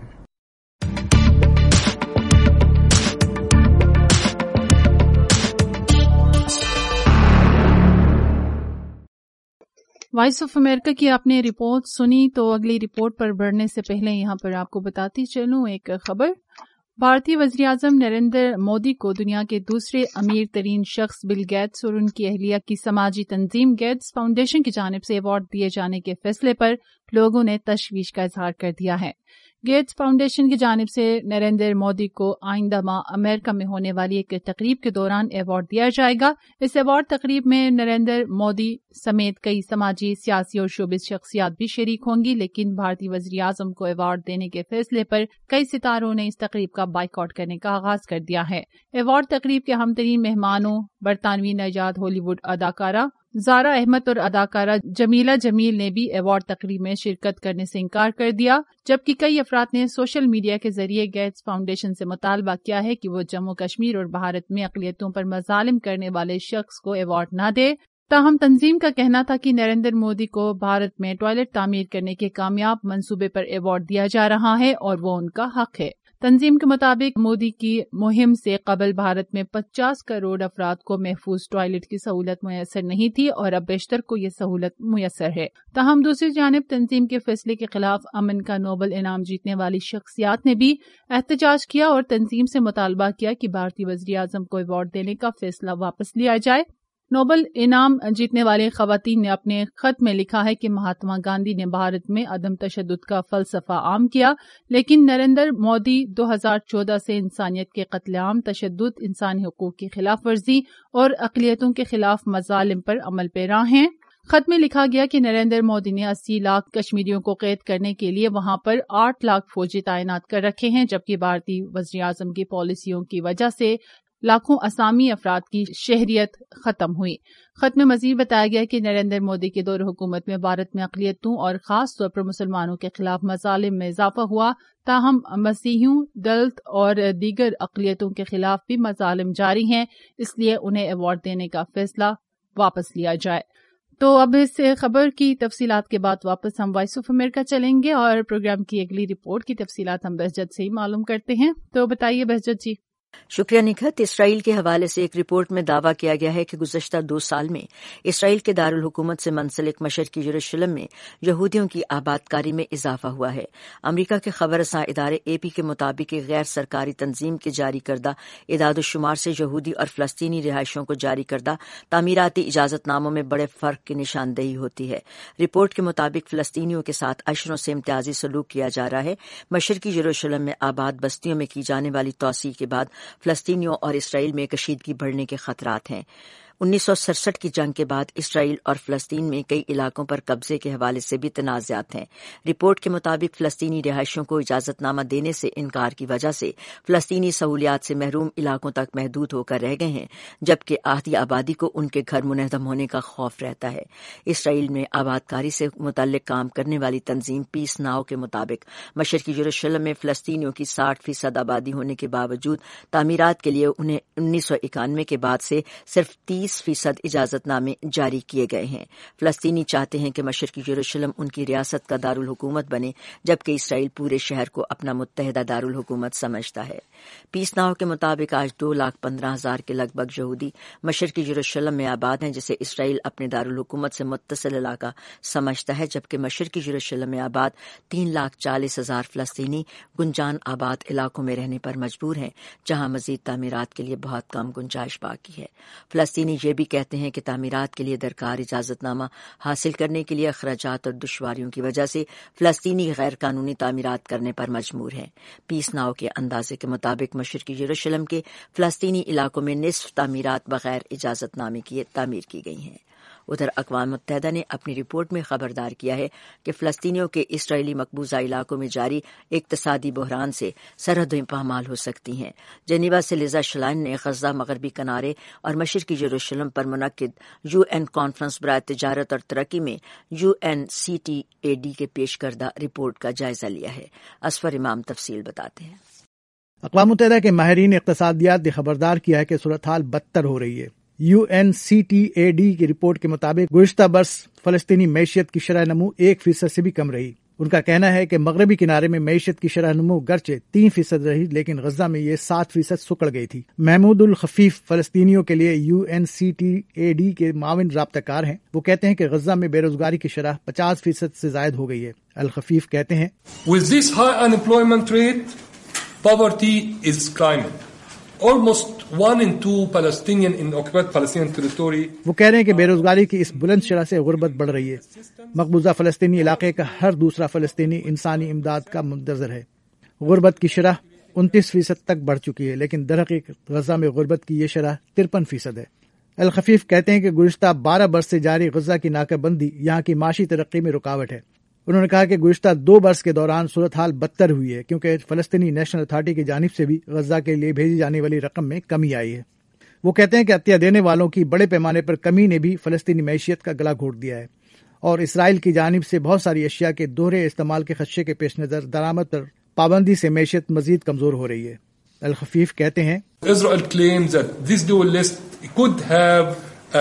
Voice of America کی آپ نے رپورٹ سنی، تو اگلی رپورٹ پر بڑھنے سے پہلے یہاں پر آپ کو بتاتی چلوں ایک خبر۔ بھارتی وزیراعظم نریندر مودی کو دنیا کے دوسرے امیر ترین شخص بل گیٹس اور ان کی اہلیہ کی سماجی تنظیم گیٹس فاؤنڈیشن کی جانب سے ایوارڈ دیے جانے کے فیصلے پر لوگوں نے تشویش کا اظہار کر دیا ہے۔ گیٹس فاؤنڈیشن کی جانب سے نریندر مودی کو آئندہ ماہ امریکہ میں ہونے والی ایک تقریب کے دوران ایوارڈ دیا جائے گا۔ اس ایوارڈ تقریب میں نریندر مودی سمیت کئی سماجی، سیاسی اور شوبز شخصیات بھی شریک ہوں گی، لیکن بھارتی وزیراعظم کو ایوارڈ دینے کے فیصلے پر کئی ستاروں نے اس تقریب کا بائیکاٹ کرنے کا آغاز کر دیا ہے۔ ایوارڈ تقریب کے اہم ترین مہمانوں برطانوی نژاد ہالی ووڈ اداکارہ زارا احمد اور اداکارہ جمیلہ جمیل نے بھی ایوارڈ تقریب میں شرکت کرنے سے انکار کر دیا، جبکہ کئی افراد نے سوشل میڈیا کے ذریعے گیٹس فاؤنڈیشن سے مطالبہ کیا ہے کہ وہ جموں کشمیر اور بھارت میں اقلیتوں پر مظالم کرنے والے شخص کو ایوارڈ نہ دے۔ تاہم تنظیم کا کہنا تھا کہ نریندر مودی کو بھارت میں ٹوائلٹ تعمیر کرنے کے کامیاب منصوبے پر ایوارڈ دیا جا رہا ہے اور وہ ان کا حق ہے۔ تنظیم کے مطابق مودی کی مہم سے قبل بھارت میں 50 کروڑ افراد کو محفوظ ٹوائلٹ کی سہولت میسر نہیں تھی، اور اب بیشتر کو یہ سہولت میسر ہے۔ تاہم دوسری جانب تنظیم کے فیصلے کے خلاف امن کا نوبل انعام جیتنے والی شخصیات نے بھی احتجاج کیا اور تنظیم سے مطالبہ کیا کہ بھارتی وزیراعظم کو ایوارڈ دینے کا فیصلہ واپس لیا جائے۔ نوبل انعام جیتنے والے خواتین نے اپنے خط میں لکھا ہے کہ مہاتما گاندھی نے بھارت میں عدم تشدد کا فلسفہ عام کیا، لیکن نریندر مودی 2014 سے انسانیت کے قتل عام، تشدد، انسانی حقوق کی خلاف ورزی اور اقلیتوں کے خلاف مظالم پر عمل پیرا ہیں۔ خط میں لکھا گیا کہ نریندر مودی نے 80 لاکھ کشمیریوں کو قید کرنے کے لیے وہاں پر 8 لاکھ فوجی تعینات کر رکھے ہیں، جبکہ بھارتی وزیر اعظم کی پالیسیوں کی وجہ سے لاکھوں اسامی افراد کی شہریت ختم ہوئی۔ خط میں مزید بتایا گیا کہ نریندر مودی کے دور حکومت میں بھارت میں اقلیتوں اور خاص طور پر مسلمانوں کے خلاف مظالم میں اضافہ ہوا، تاہم مسیحیوں، دلت اور دیگر اقلیتوں کے خلاف بھی مظالم جاری ہیں، اس لیے انہیں ایوارڈ دینے کا فیصلہ واپس لیا جائے۔ تو اب اس خبر کی تفصیلات کے بعد واپس ہم وائس آف امریکہ چلیں گے اور پروگرام کی اگلی رپورٹ کی تفصیلات ہم بہجت سے ہی معلوم کرتے ہیں۔ تو بتائیے بہجت جی۔ شکریہ نکھت۔ اسرائیل کے حوالے سے ایک رپورٹ میں دعویٰ کیا گیا ہے کہ گزشتہ 2 سال میں اسرائیل کے دارالحکومت سے منسلک مشرقی یروشلم میں یہودیوں کی آبادکاری میں اضافہ ہوا ہے۔ امریکہ کے خبر رساں ادارے AP کے مطابق ایک غیر سرکاری تنظیم کے جاری کردہ اعداد و شمار سے یہودی اور فلسطینی رہائشوں کو جاری کردہ تعمیراتی اجازت ناموں میں بڑے فرق کی نشاندہی ہوتی ہے۔ رپورٹ کے مطابق فلسطینیوں کے ساتھ اشروں سے امتیازی سلوک کیا جا رہا ہے۔ مشرقی یروشلم میں آباد بستیوں میں کی جانے والی توسیع کے بعد فلسطینیوں اور اسرائیل میں کشیدگی بڑھنے کے خطرات ہیں۔ 1967 کی جنگ کے بعد اسرائیل اور فلسطین میں کئی علاقوں پر قبضے کے حوالے سے بھی تنازعات ہیں۔ رپورٹ کے مطابق فلسطینی رہائشیوں کو اجازت نامہ دینے سے انکار کی وجہ سے فلسطینی سہولیات سے محروم علاقوں تک محدود ہو کر رہ گئے ہیں، جبکہ آدھی آبادی کو ان کے گھر منہدم ہونے کا خوف رہتا ہے۔ اسرائیل میں آبادکاری سے متعلق کام کرنے والی تنظیم پیس ناؤ کے مطابق مشرقی یروشلم میں فلسطینیوں کی 60% آبادی ہونے کے باوجود تعمیرات کے لیے انہیں 1991 کے بعد سے صرف 30% اجازت نامے جاری کیے گئے ہیں۔ فلسطینی چاہتے ہیں کہ مشرقی یروشلم ان کی ریاست کا دارالحکومت بنے، جبکہ اسرائیل پورے شہر کو اپنا متحدہ دارالحکومت سمجھتا ہے۔ پیس ناؤ کے مطابق آج 2,15,000 کے لگ بھگ یہودی مشرقی یروشلم میں آباد ہیں، جسے اسرائیل اپنے دارالحکومت سے متصل علاقہ سمجھتا ہے، جبکہ مشرقی یروشلم میں آباد 3,40,000 فلسطینی گنجان آباد علاقوں میں رہنے پر مجبور ہیں، جہاں مزید تعمیرات کے لیے بہت کم گنجائش باقی ہے۔ فلسطینی یہ بھی کہتے ہیں کہ تعمیرات کے لیے درکار اجازت نامہ حاصل کرنے کے لیے اخراجات اور دشواریوں کی وجہ سے فلسطینی غیر قانونی تعمیرات کرنے پر مجبور ہیں۔ پیس ناؤ کے اندازے کے مطابق مشرقی یروشلم کے فلسطینی علاقوں میں نصف تعمیرات بغیر اجازت نامے کیے تعمیر کی گئی ہیں۔ ادھر اقوام متحدہ نے اپنی رپورٹ میں خبردار کیا ہے کہ فلسطینیوں کے اسرائیلی مقبوضہ علاقوں میں جاری اقتصادی بحران سے سرحدیں پامال ہو سکتی ہیں۔ جنیوا سے لیزا شلائن نے غزہ، مغربی کنارے اور مشرقی یروشلم پر منعقد UN کانفرنس برائے تجارت اور ترقی میں UNCTAD کے پیش کردہ رپورٹ کا جائزہ لیا ہے۔ اصفر امام تفصیل بتاتے ہیں۔ اقوام متحدہ کے ماہرین اقتصادیات نے خبردار کیا ہے کہ صورتحال بدتر ہو رہی ہے۔ UNCTAD کی رپورٹ کے مطابق گزشتہ برس فلسطینی معیشت کی شرح نمو 1% سے بھی کم رہی۔ ان کا کہنا ہے کہ مغربی کنارے میں معیشت کی شرح نمو گرچہ 3% رہی، لیکن غزہ میں یہ 7% سکڑ گئی تھی۔ محمود الخفیف فلسطینیوں کے لیے UNCTAD کے معاون رابطہ کار ہیں۔ وہ کہتے ہیں کہ غزہ میں بے روزگاری کی شرح 50% سے زائد ہو گئی ہے۔ الخفیف کہتے ہیں With this high unemployment rate, poverty is climbing. Almost 1 in 2 Palestinian in occupied Palestinian territory. وہ کہہ رہے ہیں کہ بے روزگاری کی اس بلند شرح سے غربت بڑھ رہی ہے۔ مقبوضہ فلسطینی علاقے کا ہر دوسرا فلسطینی انسانی امداد کا منتظر ہے۔ غربت کی شرح 29% تک بڑھ چکی ہے، لیکن درحقیقت غزہ میں غربت کی یہ شرح 53% ہے۔ الخفیف کہتے ہیں کہ گزشتہ 12 برس سے جاری غزہ کی ناکہ بندی یہاں کی معاشی ترقی میں رکاوٹ ہے۔ انہوں نے کہا کہ گزشتہ 2 برس کے دوران صورتحال بدتر ہوئی ہے، کیونکہ فلسطینی نیشنل اتھارٹی کی جانب سے بھی غزہ کے لیے بھیجی جانے والی رقم میں کمی آئی ہے۔ وہ کہتے ہیں کہ عطیہ دینے والوں کی بڑے پیمانے پر کمی نے بھی فلسطینی معیشت کا گلا گھونٹ دیا ہے، اور اسرائیل کی جانب سے بہت ساری اشیاء کے دوہرے استعمال کے خدشے کے پیش نظر درآمد پر پابندی سے معیشت مزید کمزور ہو رہی ہے۔ الخفیف کہتے ہیں Israel claims that this dual list could have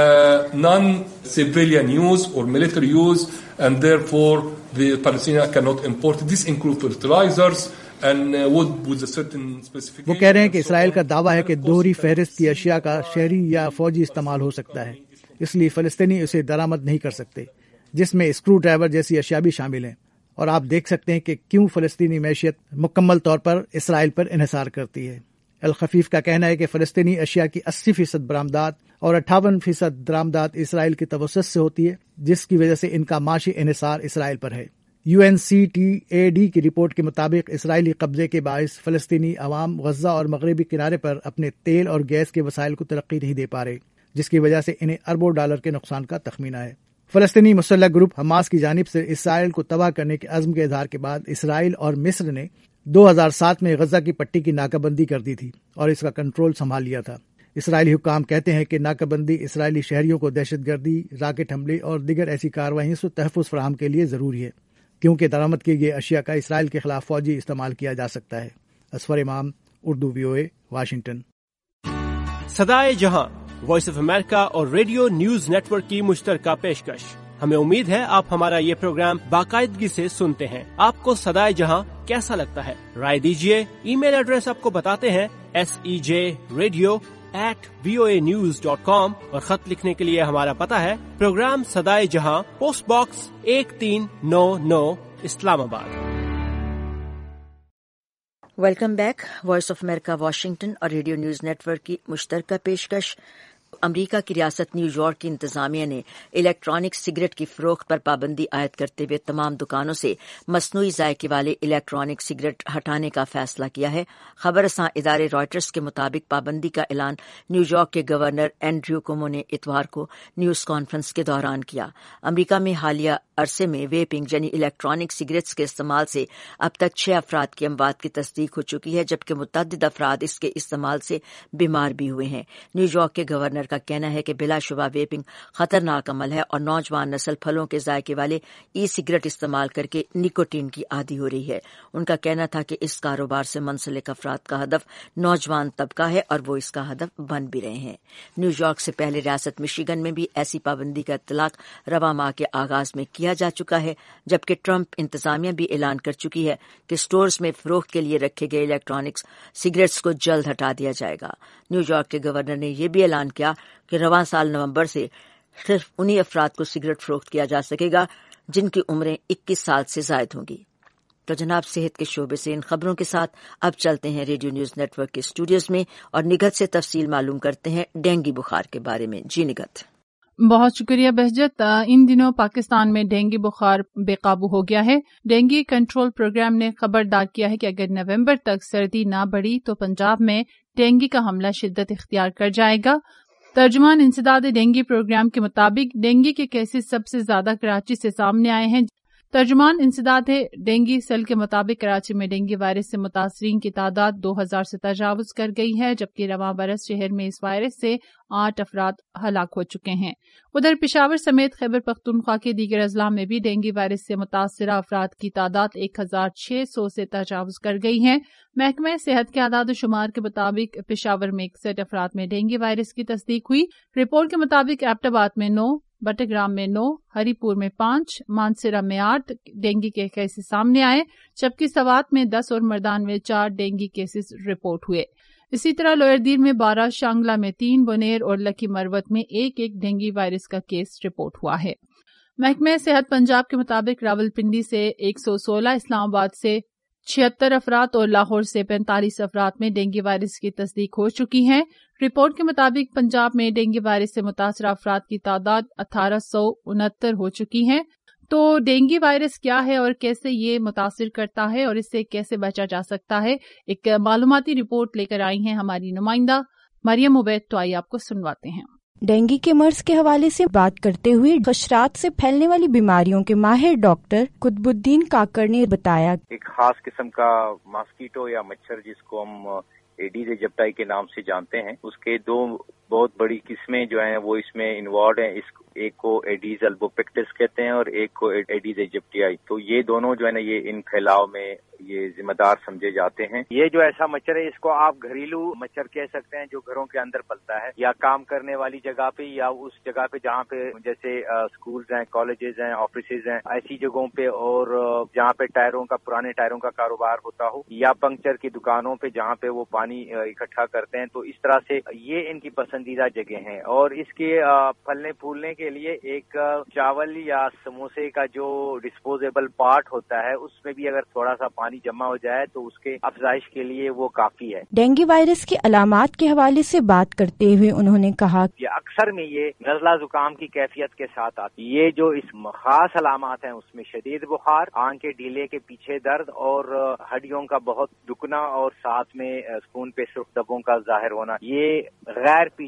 non-civilian use or military use, and therefore the Palestinians cannot import. This includes fertilizers and wood with a certain specification. وہ کہہ رہے ہیں کہ اسرائیل کا دعویٰ ہے کہ دوہری فہرست کی اشیاء کا شہری یا فوجی استعمال ہو سکتا ہے، اس لیے فلسطینی اسے درآمد نہیں کر سکتے، جس میں اسکرو ڈرائیور جیسی اشیاء بھی شامل ہیں۔ اور آپ دیکھ سکتے ہیں کہ کیوں فلسطینی معیشت مکمل طور پر اسرائیل پر انحصار کرتی ہے۔ الخفیف کا کہنا ہے کہ فلسطینی اشیاء کی 80% برآمدات اور 58% درآمدات اسرائیل کی توسط سے ہوتی ہے، جس کی وجہ سے ان کا معاشی انحصار اسرائیل پر ہے۔ UNCTAD کی رپورٹ کے مطابق اسرائیلی قبضے کے باعث فلسطینی عوام غزہ اور مغربی کنارے پر اپنے تیل اور گیس کے وسائل کو ترقی نہیں دے پا رہے، جس کی وجہ سے انہیں اربوں ڈالر کے نقصان کا تخمینہ ہے۔ فلسطینی مسلح گروپ حماس کی جانب سے اسرائیل کو تباہ کرنے کے عزم کے اظہار کے بعد اسرائیل اور مصر نے 2007 میں غزہ کی پٹی کی ناکہ بندی کر دی تھی اور اس کا کنٹرول سنبھال لیا تھا۔ اسرائیلی حکام کہتے ہیں کہ ناکہ بندی اسرائیلی شہریوں کو دہشت گردی، راکٹ حملے اور دیگر ایسی کارروائیوں سے تحفظ فراہم کے لیے ضروری ہے، کیونکہ درآمد کی گئی اشیاء کا اسرائیل کے خلاف فوجی استعمال کیا جا سکتا ہے۔ اسفر امام، اردو VOA، واشنگٹن۔ صدائے جہاں وائس آف امریکہ اور ریڈیو نیوز نیٹ ورک کی مشترکہ پیشکش۔ ہمیں امید ہے آپ ہمارا یہ پروگرام باقاعدگی سے سنتے ہیں۔ آپ کو صدائے جہاں کیسا لگتا ہے؟ رائے دیجیے۔ ای میل ایڈریس آپ کو بتاتے ہیں sejradio@voanews.com، اور خط لکھنے کے لیے ہمارا پتہ ہے پروگرام صدائے جہاں، post box 1399، Islamabad. Welcome back. Voice of America Washington اور ریڈیو نیوز نیٹ ورک کی مشترکہ پیشکش۔ امریکہ کی ریاست نیو یارک کی انتظامیہ نے الیکٹرانک سگریٹ کی فروخت پر پابندی عائد کرتے ہوئے تمام دکانوں سے مصنوعی ذائقے والے الیکٹرانک سگریٹ ہٹانے کا فیصلہ کیا ہے۔ خبر رساں ادارے رائٹرز کے مطابق پابندی کا اعلان نیو یارک کے گورنر اینڈریو کومو نے اتوار کو نیوز کانفرنس کے دوران کیا۔ امریکہ میں حالیہ عرصے میں ویپنگ یعنی الیکٹرانک سگریٹس کے استعمال سے اب تک 6 افراد کی اموات کی تصدیق ہو چکی ہے، جبکہ متعدد افراد اس کے استعمال سے بیمار بھی ہوئے ہیں۔ نیو یارک کے گورنر کا کہنا ہے کہ بلا شبہ ویپنگ خطرناک عمل ہے اور نوجوان نسل پھلوں کے ذائقے والے ای سگریٹ استعمال کر کے نکوٹین کی عادی ہو رہی ہے۔ ان کا کہنا تھا کہ اس کاروبار سے منسلک افراد کا ہدف نوجوان طبقہ ہے اور وہ اس کا ہدف بن بھی رہے ہیں۔ نیو یارک سے پہلے ریاست مشیگن میں بھی ایسی پابندی کا اطلاق رواں ماہ کے آغاز میں کیا جا چکا ہے، جبکہ ٹرمپ انتظامیہ بھی اعلان کر چکی ہے کہ سٹورز میں فروخت کے لیے رکھے گئے الیکٹرانکس سگریٹس کو جلد ہٹا دیا جائے گا۔ نیو یارک کے گورنر نے یہ بھی اعلان کیا کہ رواں سال نومبر سے صرف انہی افراد کو سگریٹ فروخت کیا جا سکے گا جن کی عمریں 21 سال سے زائد ہوں گی۔ تو جناب، صحت کے شعبے سے ان خبروں کے ساتھ اب چلتے ہیں ریڈیو نیوز نیٹ ورک کے اسٹوڈیوز میں اور نگہت سے تفصیل معلوم کرتے ہیں ڈینگی بخار کے بارے میں۔ جی نگہت۔ بہت شکریہ بہجت۔ ان دنوں پاکستان میں ڈینگی بخار بے قابو ہو گیا ہے۔ ڈینگی کنٹرول پروگرام نے خبردار کیا ہے کہ اگر نومبر تک سردی نہ بڑھی تو پنجاب میں ڈینگی کا حملہ شدت اختیار کر جائے گا۔ ترجمان انسداد ڈینگی پروگرام کے مطابق ڈینگی کے کیسز سب سے زیادہ کراچی سے سامنے آئے ہیں۔ ترجمان انسداد ڈینگی سیل کے مطابق کراچی میں ڈینگی وائرس سے متاثرین کی تعداد 2000 سے تجاوز کر گئی ہے، جبکہ رواں برس شہر میں اس وائرس سے 8 افراد ہلاک ہو چکے ہیں۔ ادھر پشاور سمیت خیبر پختونخوا کے دیگر اضلاع میں بھی ڈینگی وائرس سے متاثرہ افراد کی تعداد 1600 سے تجاوز کر گئی ہے۔ محکمہ صحت کے اعداد و شمار کے مطابق پشاور میں 61 افراد میں ڈینگی وائرس کی تصدیق ہوئی۔ رپورٹ کے مطابق ایبٹ آباد میں 9، بٹگرام میں 9، ہری پور میں 5، مانسیرہ میں 8 ڈینگی کے کیسز سامنے آئے، جبکہ سوات میں 10 اور مردان میں 4 ڈینگی کیسز رپورٹ ہوئے۔ اسی طرح لوئر دیر میں 12، شانگلہ میں 3، بنیر اور لکی مروت میں 1 ڈینگی وائرس کا کیس رپورٹ ہوا ہے۔ محکمہ صحت پنجاب کے مطابق راولپنڈی سے 116، اسلام آباد سے 76 افراد اور لاہور سے 45 افراد میں ڈینگی وائرس کی تصدیق ہو چکی ہے۔ رپورٹ کے مطابق پنجاب میں ڈینگی وائرس سے متاثرہ افراد کی تعداد 1869 ہو چکی ہے۔ تو ڈینگی وائرس کیا ہے اور کیسے یہ متاثر کرتا ہے اور اس سے کیسے بچا جا سکتا ہے، ایک معلوماتی رپورٹ لے کر آئی ہیں ہماری نمائندہ مریم عبید، تو آئیے آپ کو سنواتے ہیں۔ ڈینگی کے مرض کے حوالے سے بات کرتے ہوئے حشرات سے پھیلنے والی بیماریوں کے ماہر ڈاکٹر قطب الدین کاکڑ نے بتایا ایک خاص قسم کا ماسکیٹو یا مچھر جس کو ہم ایڈیز ایجپٹائی کے نام سے جانتے ہیں، اس کے 2 بہت بڑی قسمیں جو ہیں وہ اس میں انوالوڈ ہیں۔ ایک کو ایڈیز البوپیکٹس کہتے ہیں اور ایک کو ایڈیز ایجپٹیائی۔ تو یہ دونوں جو ہے نا یہ ان پھیلاؤ میں یہ ذمہ دار سمجھے جاتے ہیں۔ یہ جو ایسا مچھر ہے اس کو آپ گھریلو مچھر کہہ سکتے ہیں، جو گھروں کے اندر پلتا ہے یا کام کرنے والی جگہ پہ یا اس جگہ پہ جہاں پہ جیسے اسکولز ہیں، کالجز ہیں، آفیسز ہیں، ایسی جگہوں پہ، اور جہاں پہ پرانے ٹائروں کا کاروبار ہوتا ہو یا پنکچر کی دکانوں پہ جہاں پہ وہ پانی اکٹھا کرتے ہیں، تو اس طرح سے یہ ان کی پسندیدہ جگہ ہیں۔ اور اس کے پھلنے پھولنے کے لیے ایک چاول یا سموسے کا جو ڈسپوزیبل پارٹ ہوتا ہے اس میں بھی اگر تھوڑا سا پانی جمع ہو جائے تو اس کے افزائش کے لیے وہ کافی ہے۔ ڈینگی وائرس کے علامات کے حوالے سے بات کرتے ہوئے انہوں نے کہا کہ اکثر میں یہ نزلہ زکام کی کیفیت کے ساتھ آتی ہے۔ یہ جو اس خاص علامات ہیں اس میں شدید بخار، آنکھ کے ڈھیلے کے پیچھے درد اور ہڈیوں کا بہت دکنا اور ساتھ میں خون پہ سرخ دبوں کا ظاہر ہونا، یہ غیر پیچیدہ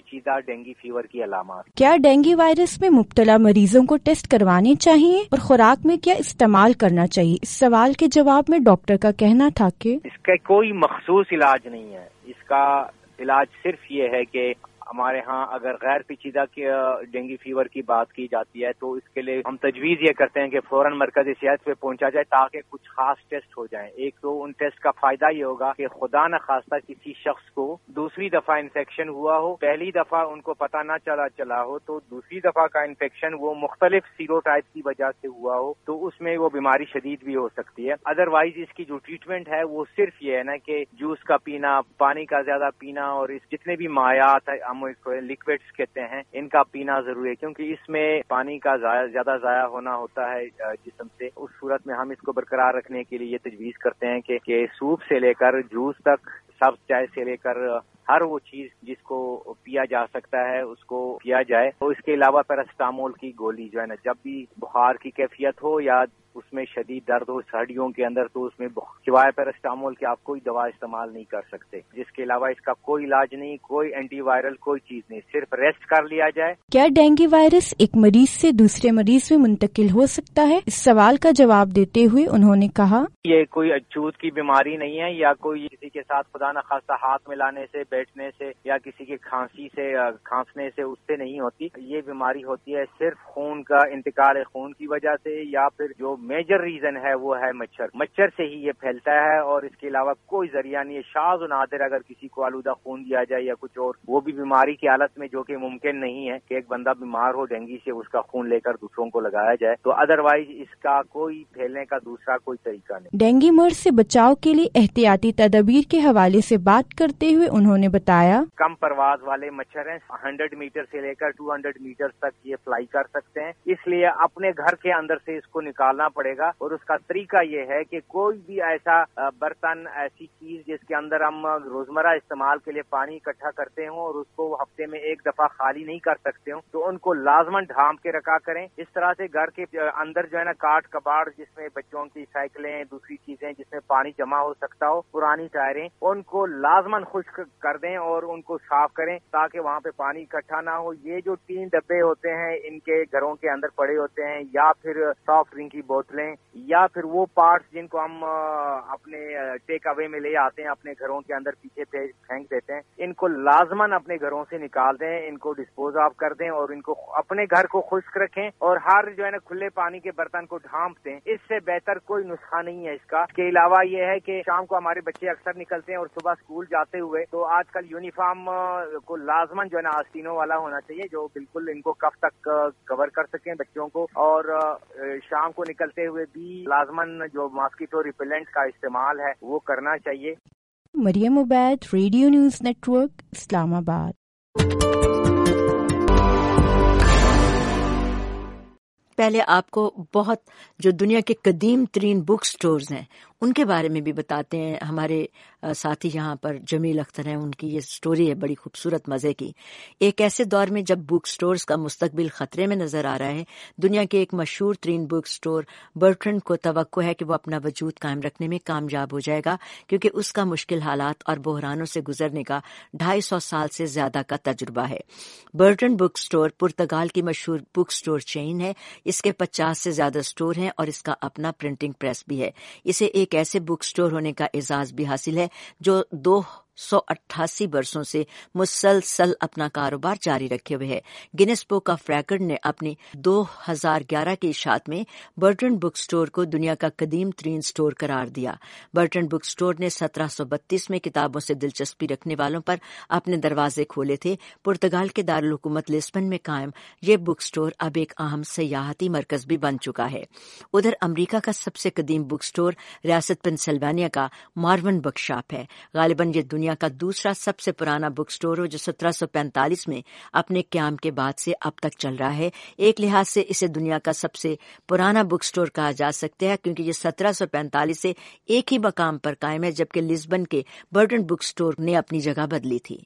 پیچیدہ ڈینگی فیور کی علامات۔ کیا ڈینگی وائرس میں مبتلا مریضوں کو ٹیسٹ کروانے چاہیے اور خوراک میں کیا استعمال کرنا چاہیے؟ اس سوال کے جواب میں ڈاکٹر کا کہنا تھا کہ اس کا کوئی مخصوص علاج نہیں ہے، اس کا علاج صرف یہ ہے کہ ہمارے ہاں اگر غیر پیچیدہ ڈینگی فیور کی بات کی جاتی ہے تو اس کے لیے ہم تجویز یہ کرتے ہیں کہ فوراً مرکزی صحت پہ پہنچا جائے تاکہ کچھ خاص ٹیسٹ ہو جائیں۔ ایک تو ان ٹیسٹ کا فائدہ یہ ہوگا کہ خدا نخواستہ کسی شخص کو دوسری دفعہ انفیکشن ہوا ہو، پہلی دفعہ ان کو پتہ نہ چلا ہو تو دوسری دفعہ کا انفیکشن وہ مختلف سیروٹائپ کی وجہ سے ہوا ہو تو اس میں وہ بیماری شدید بھی ہو سکتی ہے۔ ادروائز اس کی جو ٹریٹمنٹ ہے وہ صرف یہ ہے نا کہ جوس کا پینا، پانی کا زیادہ پینا اور اس جتنے بھی مائعات ہم اس کو لکوڈز کہتے ہیں ان کا پینا ضروری ہے، کیونکہ اس میں پانی کا زیادہ ضائع ہونا ہوتا ہے جسم سے۔ اس صورت میں ہم اس کو برقرار رکھنے کے لیے یہ تجویز کرتے ہیں کہ سوپ سے لے کر جوس تک، سبز چائے سے لے کر ہر وہ چیز جس کو پیا جا سکتا ہے اس کو پیا جائے۔ اور اس کے علاوہ پیراسٹامول کی گولی جو ہے نا، جب بھی بخار کی کیفیت ہو یا اس میں شدید درد ہو ہڈیوں کے اندر تو اس میں سوائے پیراسٹامول کے آپ کوئی دوا استعمال نہیں کر سکتے، جس کے علاوہ اس کا کوئی علاج نہیں، کوئی اینٹی وائرل کوئی چیز نہیں، صرف ریسٹ کر لیا جائے۔ کیا ڈینگی وائرس ایک مریض سے دوسرے مریض میں منتقل ہو سکتا ہے؟ اس سوال کا جواب دیتے ہوئے انہوں نے کہا یہ کوئی اچھوت کی بیماری نہیں ہے یا کوئی کسی کے ساتھ خدا نخواستہ ہاتھ ملانے سے، بیٹھنے سے یا کسی کے کھانسی سے کھانسنے سے اس سے نہیں ہوتی۔ یہ بیماری ہوتی ہے صرف خون کا انتقال خون کی وجہ سے، یا پھر جو میجر ریزن ہے وہ ہے مچھر سے ہی یہ پھیلتا ہے اور اس کے علاوہ کوئی ذریعہ نہیں ہے۔ شاذ و نادر اگر کسی کو آلودہ خون دیا جائے یا کچھ اور، وہ بھی بیماری کی حالت میں، جو کہ ممکن نہیں ہے کہ ایک بندہ بیمار ہو ڈینگی سے اس کا خون لے کر دوسروں کو لگایا جائے، تو ادروائز اس کا کوئی پھیلنے کا دوسرا کوئی طریقہ نہیں۔ ڈینگی مرض سے بچاؤ کے لیے احتیاطی تدابیر کے حوالے سے بات کرتے ہوئے انہوں نے بتایا کم پرواز والے مچھر ہیں، 100 میٹر سے لے کر 200 میٹر تک یہ فلائی کر سکتے ہیں، اس لیے اپنے گھر کے اندر سے اس کو نکالنا پڑے گا۔ اور اس کا طریقہ یہ ہے کہ کوئی بھی ایسا برتن، ایسی چیز جس کے اندر ہم روزمرہ استعمال کے لیے پانی اکٹھا کرتے ہوں اور اس کو ہفتے میں ایک دفعہ خالی نہیں کر سکتے ہوں تو ان کو لازماً ڈھانپ کے رکھا کریں۔ اس طرح سے گھر کے اندر جو ہے نا کاٹ کباڑ جس میں بچوں کی سائیکلیں، دوسری چیزیں جس میں پانی جمع ہو سکتا ہو، پرانی ٹائریں، ان کو لازماً خشک کر دیں اور ان کو صاف کریں تاکہ وہاں پہ پانی اکٹھا نہ ہو۔ یہ جو 3 ڈبے ہوتے ہیں ان کے گھروں کے اندر پڑے ہوتے ہیں، یا پھر سافٹ ڈرنک کی بوتلیں، یا پھر وہ پارٹس جن کو ہم اپنے ٹیک اوے میں لے آتے ہیں اپنے گھروں کے اندر پیچھے پھینک دیتے ہیں، ان کو لازماً اپنے گھروں سے نکال دیں، ان کو ڈسپوز آف کر دیں اور ان کو اپنے گھر کو خشک رکھیں اور ہر جو ہے نا کھلے پانی کے برتن کو ڈھانپ دیں۔ اس سے بہتر کوئی نسخہ نہیں ہے اس کا۔ اس کے علاوہ یہ ہے کہ شام کو ہمارے بچے اکثر نکلتے ہیں اور صبح اسکول جاتے ہوئے تو آج کل یونیفارم کو لازماً جو ہے نا آستینوں والا ہونا چاہیے جو بالکل ان کو کف تک کور کر سکیں بچوں کو، اور شام کو نکلتے ہوئے بھی لازماً جو ماسکیٹو ریپیلنٹ کا استعمال ہے وہ کرنا چاہیے۔ Maryam Obaid, Radio News Network, Islamabad. پہلے آپ کو بہت جو دنیا کے قدیم ترین بک سٹورز ہیں ان کے بارے میں بھی بتاتے ہیں۔ ہمارے ساتھی یہاں پر جمیل اختر ہیں، ان کی یہ سٹوری ہے بڑی خوبصورت مزے کی۔ ایک ایسے دور میں جب بک سٹورز کا مستقبل خطرے میں نظر آ رہا ہے، دنیا کے ایک مشہور ترین بک سٹور برٹرنڈ کو توقع ہے کہ وہ اپنا وجود قائم رکھنے میں کامیاب ہو جائے گا، کیونکہ اس کا مشکل حالات اور بحرانوں سے گزرنے کا 250 سال سے زیادہ کا تجربہ ہے۔ برٹرنڈ بک سٹور پرتگال کی مشہور بک سٹور چین ہے۔ اس کے 50 سے زیادہ سٹور ہیں اور اس کا اپنا پرنٹنگ پریس بھی ہے۔ اسے ایک ایسے بک سٹور ہونے کا اعزاز بھی حاصل ہے جو 288 برسوں سے مسلسل اپنا کاروبار جاری رکھے ہوئے ہے۔ گینس بک آف ریکارڈ نے اپنی 2011 کی اشاعت میں برٹرنڈ بک سٹور کو دنیا کا قدیم ترین سٹور قرار دیا۔ برٹرنڈ بک سٹور نے 1732 میں کتابوں سے دلچسپی رکھنے والوں پر اپنے دروازے کھولے تھے۔ پرتگال کے دارالحکومت لسبن میں قائم یہ بک سٹور اب ایک اہم سیاحتی مرکز بھی بن چکا ہے۔ ادھر امریکہ کا سب سے قدیم بک سٹور ریاست پنسلوانیا کا مارون بک شاپ ہے۔ غالباً یہ دنیا کا دوسرا سب سے پرانا بک سٹور ہو جو 1745 میں اپنے قیام کے بعد سے اب تک چل رہا ہے۔ ایک لحاظ سے اسے دنیا کا سب سے پرانا بک سٹور کہا جا سکتا ہے کیونکہ یہ 1745 سے ایک ہی مقام پر قائم ہے، جبکہ لسبن کے برٹن بک سٹور نے اپنی جگہ بدلی تھی۔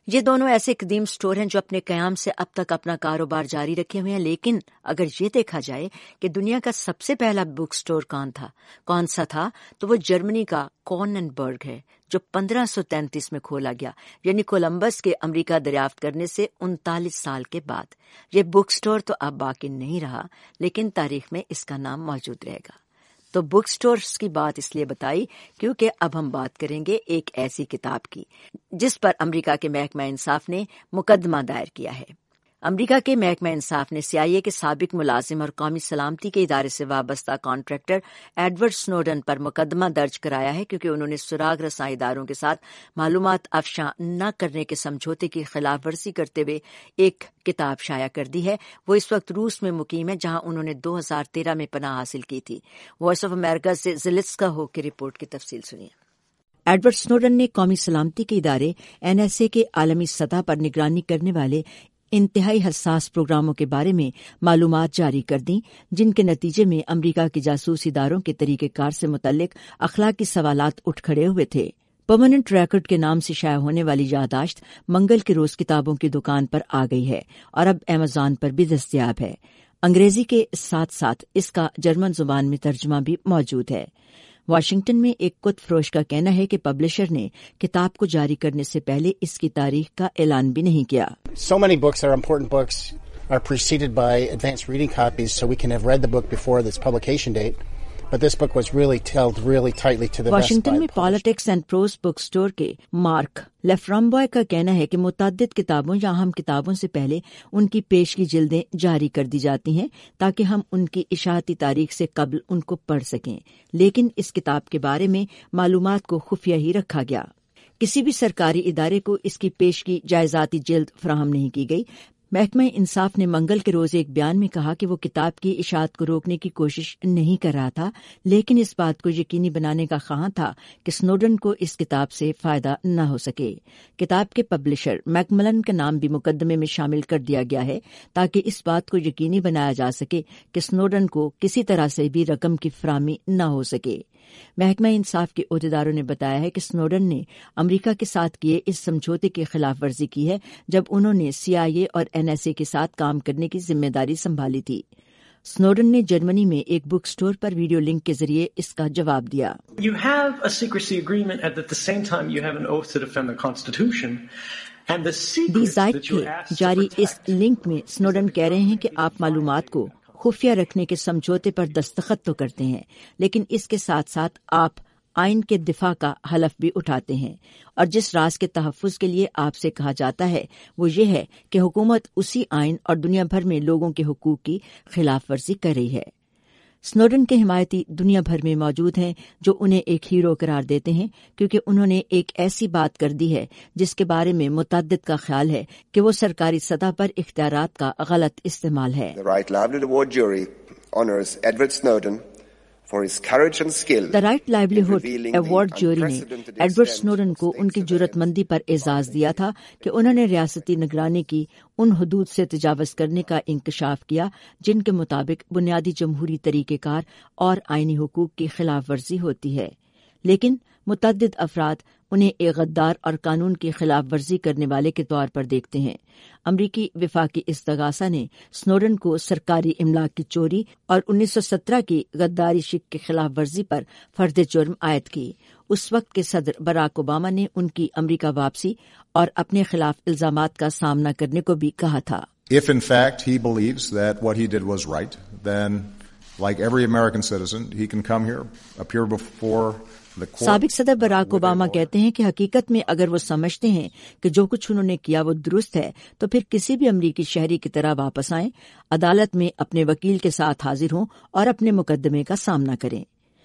یہ دونوں ایسے قدیم سٹور ہیں جو اپنے قیام سے اب تک اپنا کاروبار جاری رکھے ہوئے ہیں، لیکن اگر یہ دیکھا جائے کہ دنیا کا سب سے پہلا بک سٹور کون سا تھا، تو وہ جرمنی کا کوننبرگ ہے، جو 1533 میں کھولا گیا، یعنی کولمبس کے امریکہ دریافت کرنے سے 39 سال کے بعد۔ یہ بک سٹور تو اب باقی نہیں رہا، لیکن تاریخ میں اس کا نام موجود رہے گا۔ تو بک سٹورز کی بات اس لیے بتائی کیونکہ اب ہم بات کریں گے ایک ایسی کتاب کی جس پر امریکہ کے محکمہ انصاف نے مقدمہ دائر کیا ہے۔ امریکہ کے محکمہ انصاف نے CIA کے سابق ملازم اور قومی سلامتی کے ادارے سے وابستہ کانٹریکٹر ایڈورڈ سنوڈن پر مقدمہ درج کرایا ہے کیونکہ انہوں نے سراغ رساں اداروں کے ساتھ معلومات افشاں نہ کرنے کے سمجھوتے کی خلاف ورزی کرتے ہوئے ایک کتاب شائع کر دی ہے۔ وہ اس وقت روس میں مقیم ہے، جہاں انہوں نے 2013 میں پناہ حاصل کی تھی۔ وائس آف امریکہ سے زلیسکا ہو کی رپورٹ کی تفصیل سنیے۔ ایڈورڈ سنوڈن نے قومی سلامتی کے ادارے NSA کے عالمی سطح پر نگرانی کرنے والے انتہائی حساس پروگراموں کے بارے میں معلومات جاری کر دیں، جن کے نتیجے میں امریکہ کے جاسوس اداروں کے طریقہ کار سے متعلق اخلاقی سوالات اٹھ کھڑے ہوئے تھے۔ پرماننٹ ریکارڈ کے نام سے شائع ہونے والی یادداشت منگل کے روز کتابوں کی دکان پر آ گئی ہے اور اب ایمیزون پر بھی دستیاب ہے۔ انگریزی کے ساتھ ساتھ اس کا جرمن زبان میں ترجمہ بھی موجود ہے۔ واشنگٹن میں ایک کتب فروش کا کہنا ہے کہ پبلشر نے کتاب کو جاری کرنے سے پہلے اس کی تاریخ کا اعلان بھی نہیں کیا۔ So many books that are important books are preceded by advanced reading copies, so we can have read the book before its publication date. But this book was really held really tightly to the vest. Washington میں politics and prose bookstore کے Mark LaFramboise کا کہنا ہے کہ متعدد کتابوں یا اہم کتابوں سے پہلے ان کی پیشگی جلدیں جاری کر دی جاتی ہیں تاکہ ہم ان کی اشاعتی تاریخ سے قبل ان کو پڑھ سکیں، لیکن اس کتاب کے بارے میں معلومات کو خفیہ ہی رکھا گیا۔ کسی بھی سرکاری ادارے کو اس کی پیشگی جائزاتی جلد فراہم نہیں کی گئی۔ محکمہ انصاف نے منگل کے روز ایک بیان میں کہا کہ وہ کتاب کی اشاعت کو روکنے کی کوشش نہیں کر رہا تھا، لیکن اس بات کو یقینی بنانے کا خواہاں تھا کہ سنوڈن کو اس کتاب سے فائدہ نہ ہو سکے۔ کتاب کے پبلشر میکملن کا نام بھی مقدمے میں شامل کر دیا گیا ہے تاکہ اس بات کو یقینی بنایا جا سکے کہ سنوڈن کو کسی طرح سے بھی رقم کی فراہمی نہ ہو سکے۔ محکمہ انصاف کے عہدیداروں نے بتایا ہے کہ سنوڈن نے امریکہ کے ساتھ کیے اس سمجھوتے کی خلاف ورزی کی ہے جب انہوں نے CIA اور NSA کے ساتھ کام کرنے کی ذمہ داری سنبھالی تھی۔ سنوڈن نے جرمنی میں ایک بک سٹور پر ویڈیو لنک کے ذریعے اس کا جواب دیا۔ You have a secrecy agreement and at the same time you have an oath to defend the Constitution. And the secrets that you asked to جاری protect. اس لنک میں Snowden کہہ رہے ہیں کہ آپ معلومات کو خفیہ رکھنے کے سمجھوتے پر دستخط تو کرتے ہیں، لیکن اس کے ساتھ ساتھ آپ آئین کے دفاع کا حلف بھی اٹھاتے ہیں، اور جس راز کے تحفظ کے لیے آپ سے کہا جاتا ہے وہ یہ ہے کہ حکومت اسی آئین اور دنیا بھر میں لوگوں کے حقوق کی خلاف ورزی کر رہی ہے۔ سنوڈن کے حمایتی دنیا بھر میں موجود ہیں جو انہیں ایک ہیرو قرار دیتے ہیں کیونکہ انہوں نے ایک ایسی بات کر دی ہے جس کے بارے میں متعدد کا خیال ہے کہ وہ سرکاری سطح پر اختیارات کا غلط استعمال ہے۔ The Right Livelihood Award jury honors Edward Snowden for his courage and skill. The Right Livelihood Award جوری نے ایڈورڈ سنوڈن کو ان کی جرأت مندی پر اعزاز دیا تھا کہ انہوں نے ریاستی نگرانی کی ان حدود سے تجاوز کرنے کا انکشاف کیا جن کے مطابق بنیادی جمہوری طریقہ کار اور آئینی حقوق کی خلاف ورزی ہوتی ہے، لیکن متعدد افراد انہیں ایک غدار اور قانون کی خلاف ورزی کرنے والے کے طور پر دیکھتے ہیں۔ امریکی وفاقی استغاثہ نے سنوڈن کو سرکاری املاک کی چوری اور 1917 کی غداری شک کی خلاف ورزی پر فرد جرم عائد کی۔ اس وقت کے صدر براک اوباما نے ان کی امریکہ واپسی اور اپنے خلاف الزامات کا سامنا کرنے کو بھی کہا تھا۔ If in fact he believes that what he did was right, then like every American citizen, he can come here, appear before سابق صدر براک اوباما کہتے ہیں کہ حقیقت میں اگر وہ سمجھتے ہیں کہ جو کچھ انہوں نے کیا وہ درست ہے تو پھر کسی بھی امریکی شہری کی طرح واپس آئیں، عدالت میں اپنے وکیل کے ساتھ حاضر ہوں اور اپنے مقدمے کا سامنا کریں۔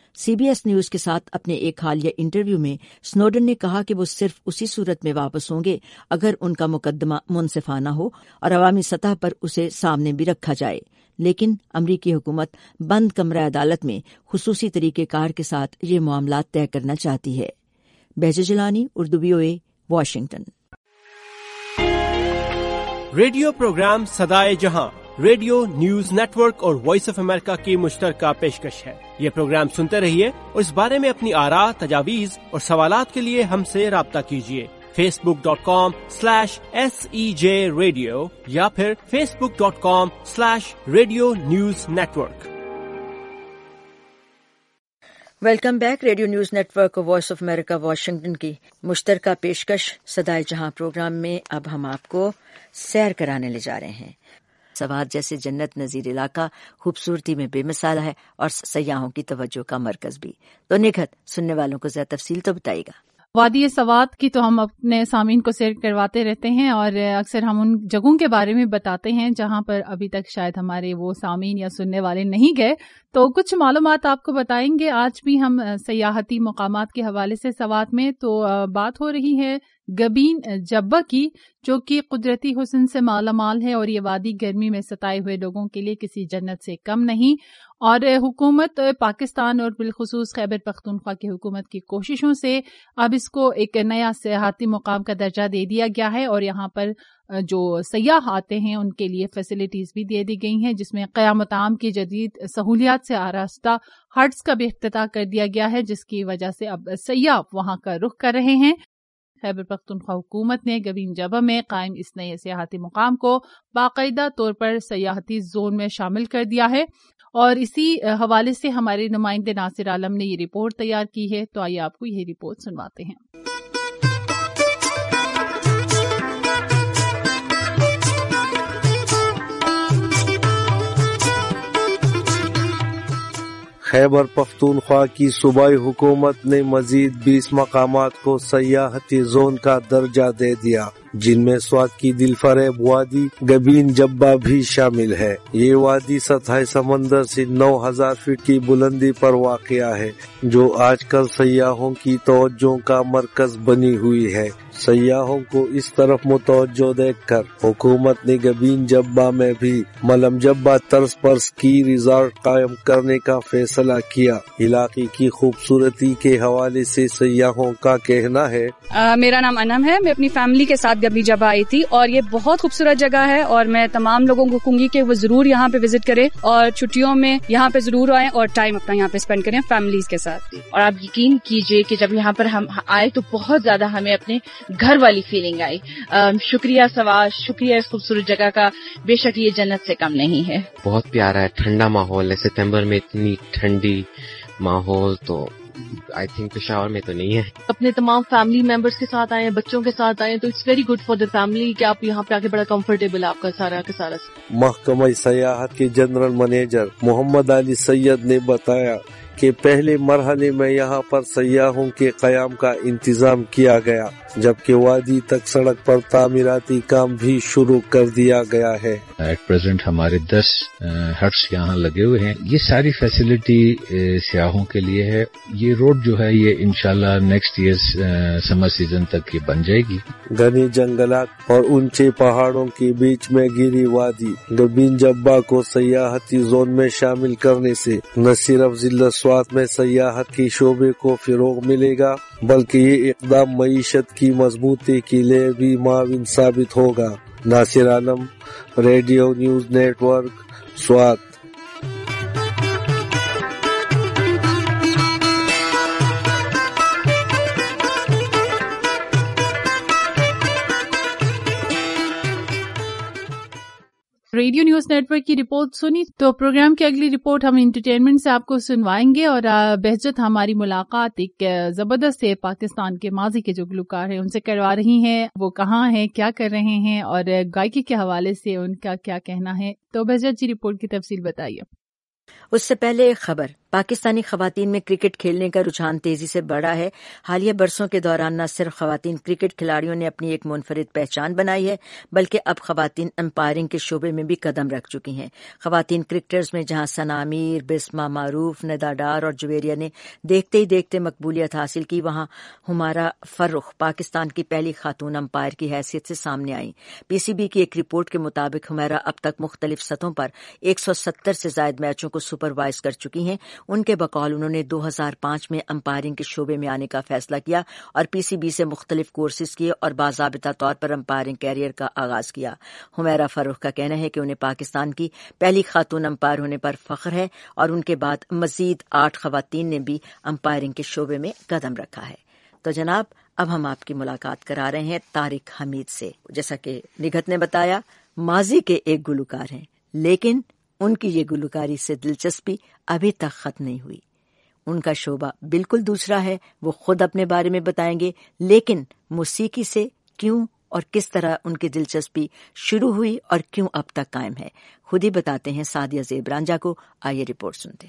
CBS نیوز کے ساتھ اپنے ایک حالیہ انٹرویو میں سنوڈن نے کہا کہ وہ صرف اسی صورت میں واپس ہوں گے اگر ان کا مقدمہ منصفانہ ہو اور عوامی سطح پر اسے سامنے بھی رکھا جائے، لیکن امریکی حکومت بند کمرہ عدالت میں خصوصی طریقہ کار کے ساتھ یہ معاملات طے کرنا چاہتی ہے۔ Behja Jilani, Urdu VOA، Washington. Radio programme صدائے جہاں ریڈیو نیوز نیٹ ورک اور وائس آف امریکہ کی مشترکہ پیشکش ہے۔ یہ پروگرام سنتے رہیے اور اس بارے میں اپنی آراء، تجاویز اور سوالات کے لیے ہم سے رابطہ کیجیے۔ facebook.com/SEJ Radio یا پھر facebook.com/Radio News Network. Welcome back. Radio News Network Voice of America Washington کی مشترکہ پیشکش سدائے جہاں پروگرام میں اب ہم آپ کو سیر کرانے لے جا رہے ہیں. سوات جیسے جنت نظیر علاقہ خوبصورتی میں بے مثال ہے اور سیاحوں کی توجہ کا مرکز بھی. تو نکھت سننے والوں کو زیادہ تفصیل تو بتائیے گا. وادی سوات کی تو ہم اپنے سامعین کو سیر کرواتے رہتے ہیں اور اکثر ہم ان جگہوں کے بارے میں بتاتے ہیں جہاں پر ابھی تک شاید ہمارے وہ سامعین یا سننے والے نہیں گئے. تو کچھ معلومات آپ کو بتائیں گے آج بھی ہم سیاحتی مقامات کے حوالے سے. سوات میں تو بات ہو رہی ہے گبین جبہ کی، جو کہ قدرتی حسن سے مالا مال ہے اور یہ وادی گرمی میں ستائے ہوئے لوگوں کے لیے کسی جنت سے کم نہیں. اور حکومت پاکستان اور بالخصوص خیبر پختونخوا کی حکومت کی کوششوں سے اب اس کو ایک نیا سیاحتی مقام کا درجہ دے دیا گیا ہے اور یہاں پر جو سیاح آتے ہیں ان کے لیے فیسلٹیز بھی دے دی گئی ہیں، جس میں قیام مقام کی جدید سہولیات سے آراستہ ہٹس کا بھی افتتاح کر دیا گیا ہے، جس کی وجہ سے اب سیاح وہاں کا رخ کر رہے ہیں. خیبر پختونخوا حکومت نے گبین جبہ میں قائم اس نئے سیاحتی مقام کو باقاعدہ طور پر سیاحتی زون میں شامل کر دیا ہے. اور اسی حوالے سے ہمارے نمائندے ناصر عالم نے یہ رپورٹ تیار کی ہے، تو آئیے آپ کو یہ رپورٹ سنواتے ہیں. خیبر پختونخوا کی صوبائی حکومت نے مزید 20 مقامات کو سیاحتی زون کا درجہ دے دیا، جن میں سوات کی دلفریب وادی گبین جبہ بھی شامل ہے. یہ وادی سطح سمندر سے 9000 فٹ کی بلندی پر واقع ہے، جو آج کل سیاحوں کی توجہ کا مرکز بنی ہوئی ہے. سیاحوں کو اس طرف متوجہ دیکھ کر حکومت نے گبین جبہ میں بھی ملم جبہ طرز پر سکی ریزارٹ قائم کرنے کا فیصلہ کیا. علاقے کی خوبصورتی کے حوالے سے سیاحوں کا کہنا ہے، میرا نام انم ہے، میں اپنی فیملی کے ساتھ گبین جبہ آئی تھی اور یہ بہت خوبصورت جگہ ہے اور میں تمام لوگوں کو کہوں گی کہ وہ ضرور یہاں پہ وزٹ کریں اور چھٹیوں میں یہاں پہ ضرور آئیں اور ٹائم اپنا یہاں پہ اسپینڈ کریں فیملیز کے ساتھ. اور آپ یقین کیجئے کہ جب یہاں پر ہم آئے تو بہت زیادہ ہمیں اپنے گھر والی فیلنگ آئی. شکریہ سوات، شکریہ اس خوبصورت جگہ کا. بے شک یہ جنت سے کم نہیں ہے. بہت پیارا ہے، ٹھنڈا ماحول ہے. ستمبر میں اتنی ٹھنڈی ماحول تو آئی تھنک پشاور میں تو نہیں ہے. اپنے تمام فیملی ممبرس کے ساتھ آئے ہیں، بچوں کے ساتھ آئے ہیں، تو it's very good for the family کہ آپ یہاں پہ آ کے بڑا کمفرٹیبل ہے آپ کا سارا کا سارا. محکمہ سیاحت کے جنرل مینیجر محمد علی سید نے بتایا کہ پہلے مرحلے میں یہاں پر سیاحوں کے قیام کا انتظام کیا گیا، جبکہ وادی تک سڑک پر تعمیراتی کام بھی شروع کر دیا گیا ہے. ایٹ پریزنٹ ہمارے 10 ہٹس یہاں لگے ہوئے ہیں. یہ ساری فیسلٹی سیاحوں کے لیے ہے. یہ روڈ جو ہے یہ انشاءاللہ نیکسٹ ایئر سمر سیزن تک یہ بن جائے گی. گھنے جنگلات اور اونچے پہاڑوں کے بیچ میں گری وادی گبین جبہ کو سیاحتی زون میں شامل کرنے سے نہ صرف ضلع سوات میں سیاحت کے شعبے کو فروغ ملے گا، بلکہ یہ اقدام معیشت کی مضبوطی کے لیے بھی معاون ثابت ہوگا. Nasir Alam, Radio News Network, Swat. Radio News Network کی رپورٹ سنی تو پروگرام کی اگلی رپورٹ ہم انٹرٹینمنٹ سے آپ کو سنوائیں گے. اور بہجت ہماری ملاقات ایک زبردست پاکستان کے ماضی کے جو گلوکار ہیں ان سے کروا رہی ہیں. وہ کہاں ہیں، کیا کر رہے ہیں اور گائکی کے حوالے سے ان کا کیا کہنا ہے. تو بہجت جی رپورٹ کی تفصیل بتائیے. اس سے پہلے ایک خبر. پاکستانی خواتین میں کرکٹ کھیلنے کا رجحان تیزی سے بڑھا ہے. حالیہ برسوں کے دوران نہ صرف خواتین کرکٹ کھلاڑیوں نے اپنی ایک منفرد پہچان بنائی ہے، بلکہ اب خواتین امپائرنگ کے شعبے میں بھی قدم رکھ چکی ہیں. خواتین کرکٹرز میں جہاں ثنا امیر، بسمہ معروف، ندا ڈار اور جویریہ نے دیکھتے ہی دیکھتے مقبولیت حاصل کی، وہاں ہمارا فرخ پاکستان کی پہلی خاتون امپائر کی حیثیت سے سامنے آئیں. پی سی بی کی ایک رپورٹ کے مطابق ہمارا اب تک مختلف سطحوں پر 170 سے زائد میچوں کو سپروائز کر چکی ہیں. ان کے بقول انہوں نے 2005 میں امپائرنگ کے شعبے میں آنے کا فیصلہ کیا اور پی سی بی سے مختلف کورسز کیے اور باضابطہ طور پر امپائرنگ کیریئر کا آغاز کیا. ہمیرا فاروق کا کہنا ہے کہ انہیں پاکستان کی پہلی خاتون امپائر ہونے پر فخر ہے اور ان کے بعد مزید 8 خواتین نے بھی امپائرنگ کے شعبے میں قدم رکھا ہے. تو جناب اب ہم آپ کی ملاقات کرا رہے ہیں طارق حمید سے. جیسا کہ نگہت نے بتایا، ماضی کے ایک گلوکار ہیں، لیکن ان کی یہ گلوکاری سے دلچسپی ابھی تک ختم نہیں ہوئی. ان کا شعبہ بالکل دوسرا ہے، وہ خود اپنے بارے میں بتائیں گے، لیکن موسیقی سے کیوں اور کس طرح ان کی دلچسپی شروع ہوئی اور کیوں اب تک قائم ہے، خود ہی بتاتے ہیں سعدیہ زیب رانجھا کو. آئیے رپورٹ سنتے.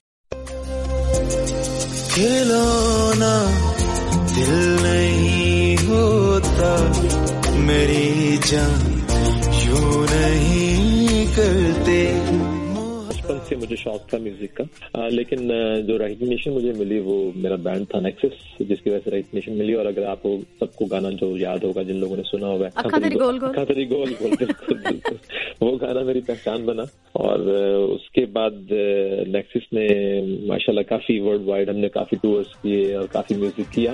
کھلونا دل نہیں ہوتا میری جان، یوں نہیں کرتے. بچپن سے مجھے شوق تھا میوزک کا، لیکن جو ریکگنیشن مجھے ملی وہ میرا بینڈ تھا نیکسس، جس کی وجہ سے ریکگنیشن ملی. اور اگر آپ کو سب کو گانا جو یاد ہوگا، جن لوگوں نے سنا ہوگا، کھاتری گول گول، بالکل وہ گانا میری پہچان بنا. اور اس کے بعد نیکسس نے ماشاءاللہ کافی ورلڈ وائڈ ہم نے کافی ٹورز کیے اور کافی میوزک کیا.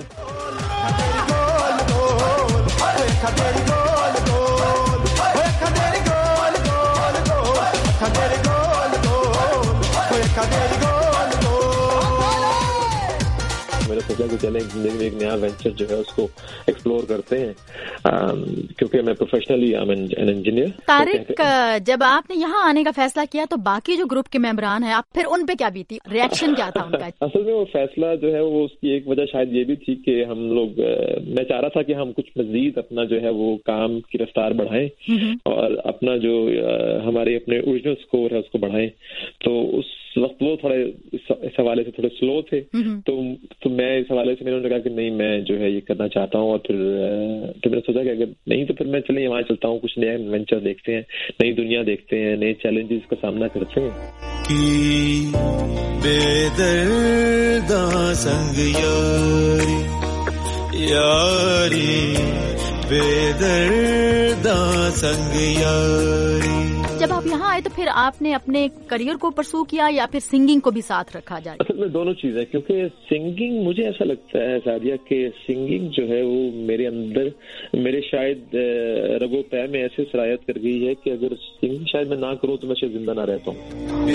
میں نے سوچا کہ چلیں زندگی میں ایک نیا وینچر جو ہے اس کو ایکسپلور کرتے ہیں، کیونکہ میں پروفیشنلی انجینئر. طارق، جب آپ نے یہاں آنے کا فیصلہ کیا تو باقی جو گروپ کے ممبران ہیں، آپ پھر ان پہ کیا بیتی، ریئیکشن کیا تھا ان کا؟ اصل میں وہ فیصلہ جو ہے وہ اس کی ایک وجہ شاید یہ بھی تھی کہ ہم لوگ، میں چاہ رہا تھا کہ ہم کچھ مزید اپنا جو ہے وہ کام کی رفتار بڑھائیں اور اپنا جو ہمارے اپنے اوریجنل اسکور ہے اس کو بڑھائیں. تو اس وقت وہ تھوڑے اس حوالے سے تھوڑے سلو تھے، تو میں اس حوالے سے میں نے کہا کہ نہیں، میں جو ہے یہ کرنا چاہتا ہوں. اور پھر میں نے سوچا کہ اگر نہیں تو پھر میں چلیں وہاں چلتا ہوں، کچھ نیا ایڈونچر دیکھتے ہیں، نئی دنیا دیکھتے ہیں، نئے چیلنجز کا سامنا کرتے ہیں. کی بے درداں سنگ یاری یاری، بے درداں سنگ یاری. جب آپ یہاں آئے تو پھر آپ نے اپنے کریئر کو پرسو کیا یا پھر سنگنگ کو بھی ساتھ رکھا جائے؟ اصل میں دونوں چیزیں، کیونکہ سنگنگ مجھے ایسا لگتا ہے سعدیہ کہ سنگنگ جو ہے وہ میرے اندر، میرے شاید رگو پے میں ایسے صلاحیت کر گئی ہے کہ اگر سنگنگ شاید میں نہ کروں تو میں شاید زندہ نہ رہتا ہوں.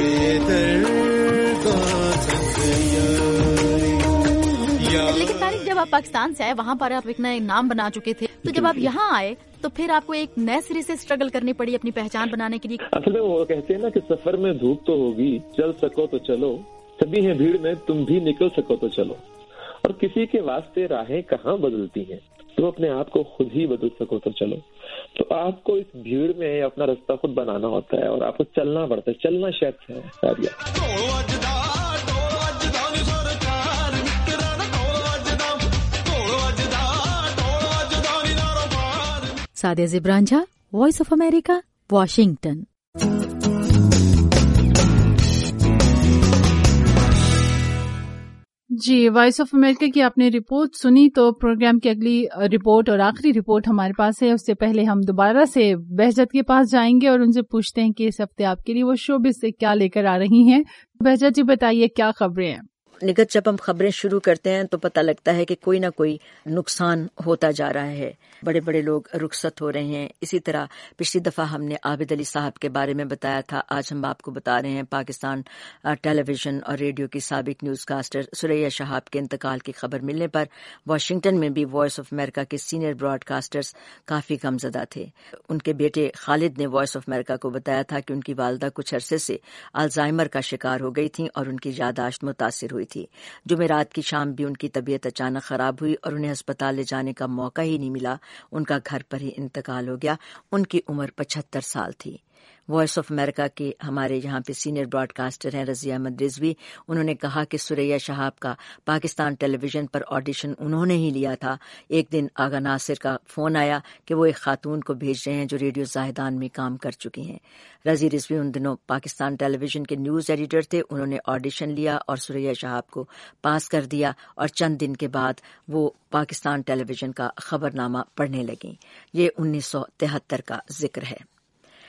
لیکن طارق، جب آپ پاکستان سے آئے وہاں پر آپ ایک نئے نام بنا چکے تھے، تو جب آپ یہاں آئے تو پھر آپ کو ایک نئے سرے سے اسٹرگل کرنی پڑی اپنی پہچان بنانے کے لیے. اصل میں وہ کہتے ہیں نا کہ سفر میں دھوپ تو ہوگی، چل سکو تو چلو، سبھی ہیں بھیڑ میں، تم بھی نکل سکو تو چلو. اور کسی کے واسطے راہیں کہاں بدلتی ہیں، تم اپنے آپ کو خود ہی بدل سکو تو چلو. تو آپ کو اس بھیڑ میں اپنا راستہ خود بنانا ہوتا ہے اور آپ کو چلنا پڑتا ہے. چلنا شرط ہے Sadia. Sadia Zeb Ranjha, Voice of America, Washington. جی، وائس آف امریکہ کی آپ نے رپورٹ سنی، تو پروگرام کی اگلی رپورٹ اور آخری رپورٹ ہمارے پاس ہے. اس سے پہلے ہم دوبارہ سے بہجت کے پاس جائیں گے اور ان سے پوچھتے ہیں کہ اس ہفتے آپ کے لیے وہ شوبز سے کیا لے کر آ رہی ہیں. بہجت جی، بتائیے کیا خبریں ہیں؟ نگہت، جب ہم خبریں شروع کرتے ہیں تو پتہ لگتا ہے کہ کوئی نہ کوئی نقصان ہوتا جا رہا ہے. بڑے بڑے لوگ رخصت ہو رہے ہیں. اسی طرح پچھلی دفعہ ہم نے عابد علی صاحب کے بارے میں بتایا تھا، آج ہم آپ کو بتا رہے ہیں پاکستان ٹیلی ویژن اور ریڈیو کی سابق نیوز کاسٹر سریہ شہاب کے انتقال کی خبر ملنے پر واشنگٹن میں بھی وائس آف امریکہ کے سینئر براڈ کاسٹرز کافی غمزدہ تھے. ان کے بیٹے خالد نے وائس آف امریکہ کو بتایا تھا کہ ان کی والدہ کچھ عرصے سے الزائمر کا شکار ہو گئی تھیں اور ان کی یادداشت متاثر ہوئی تھی. جمعرات کی شام بھی ان کی طبیعت اچانک خراب ہوئی اور انہیں ہسپتال لے جانے کا موقع ہی نہیں ملا. ان کا گھر پر ہی انتقال ہو گیا. ان کی عمر 75 سال تھی. وائس آف امریکہ کے ہمارے یہاں پہ سینئر براڈ کاسٹر ہیں رضیہ احمد رضوی. انہوں نے کہا کہ سریہ شہاب کا پاکستان ٹیلی ویژن پر آڈیشن انہوں نے ہی لیا تھا. ایک دن آغا ناصر کا فون آیا کہ وہ ایک خاتون کو بھیج رہے ہیں جو ریڈیو زاہدان میں کام کر چکی ہیں. رضی رضوی ان دنوں پاکستان ٹیلی ویژن کے نیوز ایڈیٹر تھے. انہوں نے آڈیشن لیا اور سریہ شہاب کو پاس کر دیا اور چند دن کے بعد وہ پاکستان ٹیلی ویژن کا خبرنامہ پڑھنے لگیں. یہ 1973 کا ذکر ہے.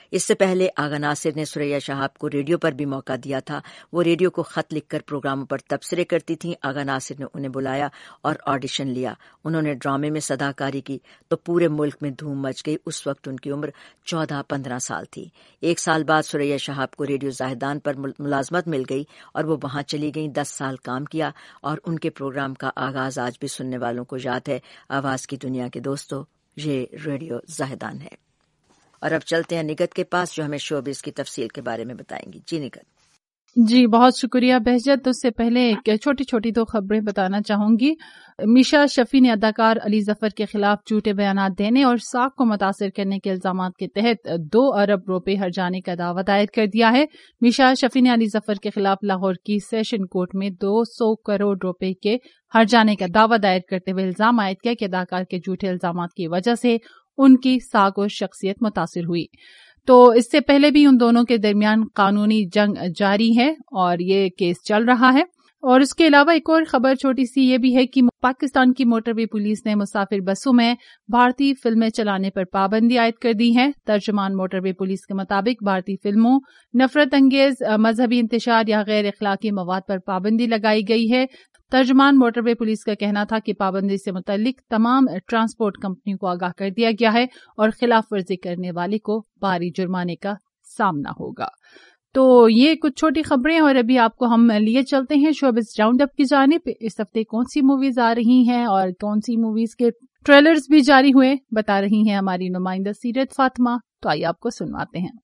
اس سے پہلے آغا ناصر نے ثریا شہاب کو ریڈیو پر بھی موقع دیا تھا. وہ ریڈیو کو خط لکھ کر پروگراموں پر تبصرے کرتی تھیں. آغا ناصر نے انہیں بلایا اور آڈیشن لیا. انہوں نے ڈرامے میں صداکاری کی تو پورے ملک میں دھوم مچ گئی. اس وقت ان کی عمر 14-15 سال تھی. 1 سال بعد ثریا شہاب کو ریڈیو زاہدان پر ملازمت مل گئی اور وہ وہاں چلی گئیں. 10 سال کام کیا اور ان کے پروگرام کا آغاز آج بھی سننے والوں کو یاد ہے. آواز کی دنیا کے دوستو، یہ ریڈیو زاہدان ہے. اور اب چلتے ہیں نگت کے پاس جو ہمیں شوبز کی تفصیل کے بارے میں بتائیں گی. جی نگت. جی بہت شکریہ بہجت. اس سے پہلے ایک چھوٹی چھوٹی 2 خبریں بتانا چاہوں گی. میشا شفیع نے اداکار علی ظفر کے خلاف جھوٹے بیانات دینے اور ساکھ کو متاثر کرنے کے الزامات کے تحت 2 ارب روپے ہرجانے کا دعویٰ دائر کر دیا ہے. میشا شفیع نے علی ظفر کے خلاف لاہور کی سیشن کورٹ میں 200 کروڑ روپے کے ہرجانے کا دعویٰ دائر کرتے ہوئے الزام عائد کیا کہ اداکار کے جھوٹے الزامات کی وجہ سے ان کی ساکھ و شخصیت متاثر ہوئی. تو اس سے پہلے بھی ان دونوں کے درمیان قانونی جنگ جاری ہے اور یہ کیس چل رہا ہے. اور اس کے علاوہ ایک اور خبر چھوٹی سی یہ بھی ہے کہ پاکستان کی موٹر وے پولیس نے مسافر بسوں میں بھارتی فلمیں چلانے پر پابندی عائد کر دی ہے. ترجمان موٹر وے پولیس کے مطابق بھارتی فلموں، نفرت انگیز مذہبی انتشار یا غیر اخلاقی مواد پر پابندی لگائی گئی ہے. ترجمان موٹر وے پولیس کا کہنا تھا کہ پابندی سے متعلق تمام ٹرانسپورٹ کمپنیوں کو آگاہ کر دیا گیا ہے اور خلاف ورزی کرنے والے کو بھاری جرمانے کا سامنا ہوگا. تو یہ کچھ چھوٹی خبریں اور ابھی آپ کو ہم لیے چلتے ہیں شوبز راؤنڈ اپ کی جانب. اس ہفتے کون سی موویز آ رہی ہیں اور کون سی موویز کے ٹریلرز بھی جاری ہوئے بتا رہی ہیں ہماری نمائندہ سیرت فاطمہ. تو آئیے آپ کو سنواتے ہیں.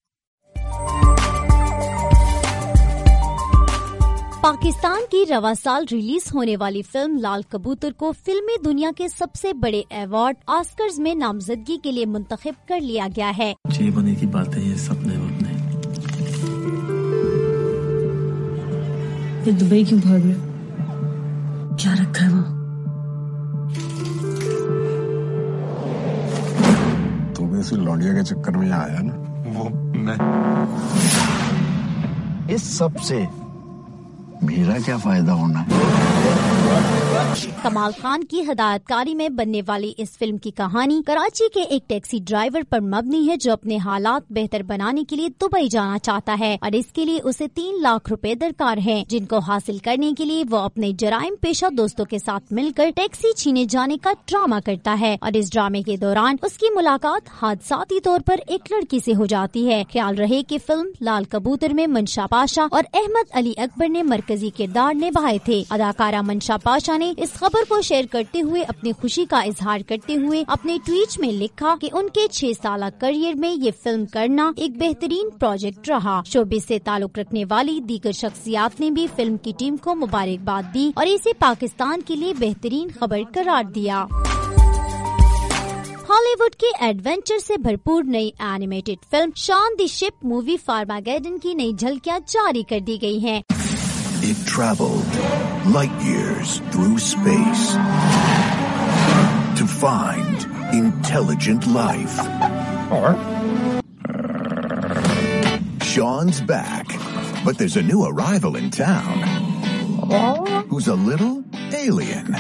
پاکستان کی رواں سال ریلیز ہونے والی فلم لال کبوتر کو فلمی دنیا کے سب سے بڑے ایوارڈ آسکرز میں نامزدگی کے لیے منتخب کر لیا گیا ہے. جی بنے کی بات ہے، یہ سپنے وپنے. یہ دبئی کیوں بھاگ رہے؟ کیا رکھا ہے وہ؟ تو بھی اسی لونڈیا کے چکر میں آیا نا. وہ میں اس سب سے میرا کیا فائدہ ہونا ہے؟ کمال خان کی ہدایت کاری میں بننے والی اس فلم کی کہانی کراچی کے ایک ٹیکسی ڈرائیور پر مبنی ہے جو اپنے حالات بہتر بنانے کے لیے دبئی جانا چاہتا ہے اور اس کے لیے اسے 3 لاکھ روپے درکار ہیں، جن کو حاصل کرنے کے لیے وہ اپنے جرائم پیشہ دوستوں کے ساتھ مل کر ٹیکسی چھینے جانے کا ڈرامہ کرتا ہے. اور اس ڈرامے کے دوران اس کی ملاقات حادثاتی طور پر ایک لڑکی سے ہو جاتی ہے. خیال رہے کہ فلم لال کبوتر میں منشا پاشا اور احمد علی اکبر نے مرکزی کردار نبھائے تھے. اداکارہ منشا پاشا نے اس خبر کو شیئر کرتے ہوئے اپنی خوشی کا اظہار کرتے ہوئے اپنے ٹویٹ میں لکھا کہ ان کے 6 سالہ کریئر میں یہ فلم کرنا ایک بہترین پروجیکٹ رہا. شوبز سے تعلق رکھنے والی دیگر شخصیات نے بھی فلم کی ٹیم کو مبارکباد دی اور اسے پاکستان کے لیے بہترین خبر قرار دیا. ہالی ووڈ کے ایڈونچر سے بھرپور نئی اینیمیٹڈ فلم شان دی شپ مووی فارماگیڈن کی نئی جھلکیاں جاری کر دی گئی ہیں. It traveled light years through space to find intelligent life. Sean's back, but there's a new arrival in town who's a little alien.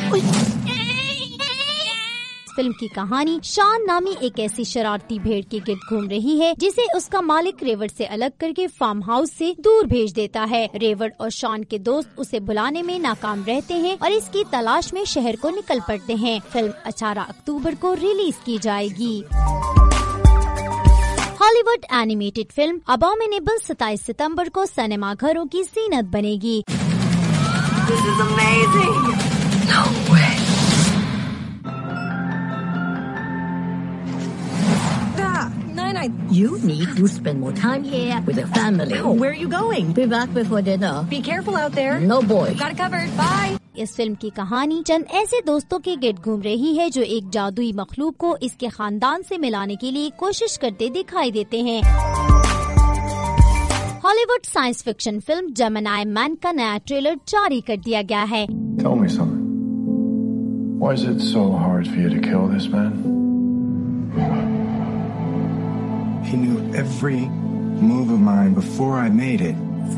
Film کی کہانی شان نامی ایک ایسی شرارتی بھیڑ کے گرد گھوم رہی ہے جسے اس کا مالک ریورڈ سے الگ کر کے فارم ہاؤس سے دور بھیج دیتا ہے. ریورڈ اور شان کے دوست اسے بلانے میں ناکام رہتے ہیں اور اس کی تلاش میں شہر کو نکل پڑتے ہیں. فلم 18 اکتوبر کو ریلیز کی جائے گی. Hollywood animated film Abominable 27 ستمبر کو سنیما گھروں کی زینت بنے گی. This is amazing. No way. You need to spend more time here with your family. Oh, where are you going? Be back before dinner. Be careful out there. No boy. Got it covered. Bye. اس film کی کہانی چند ایسے دوستوں کے گرد گھوم رہی ہے جو ایک جادوئی مخلوق کو اس کے خاندان سے ملانے کے لیے کوشش کرتے دکھائی دیتے ہیں. Hollywood science fiction film Gemini Man کا نیا ٹریلر جاری کر دیا گیا ہے. Tell me something. Why is it so hard for you to kill this man? He knew every move of mine before I made it.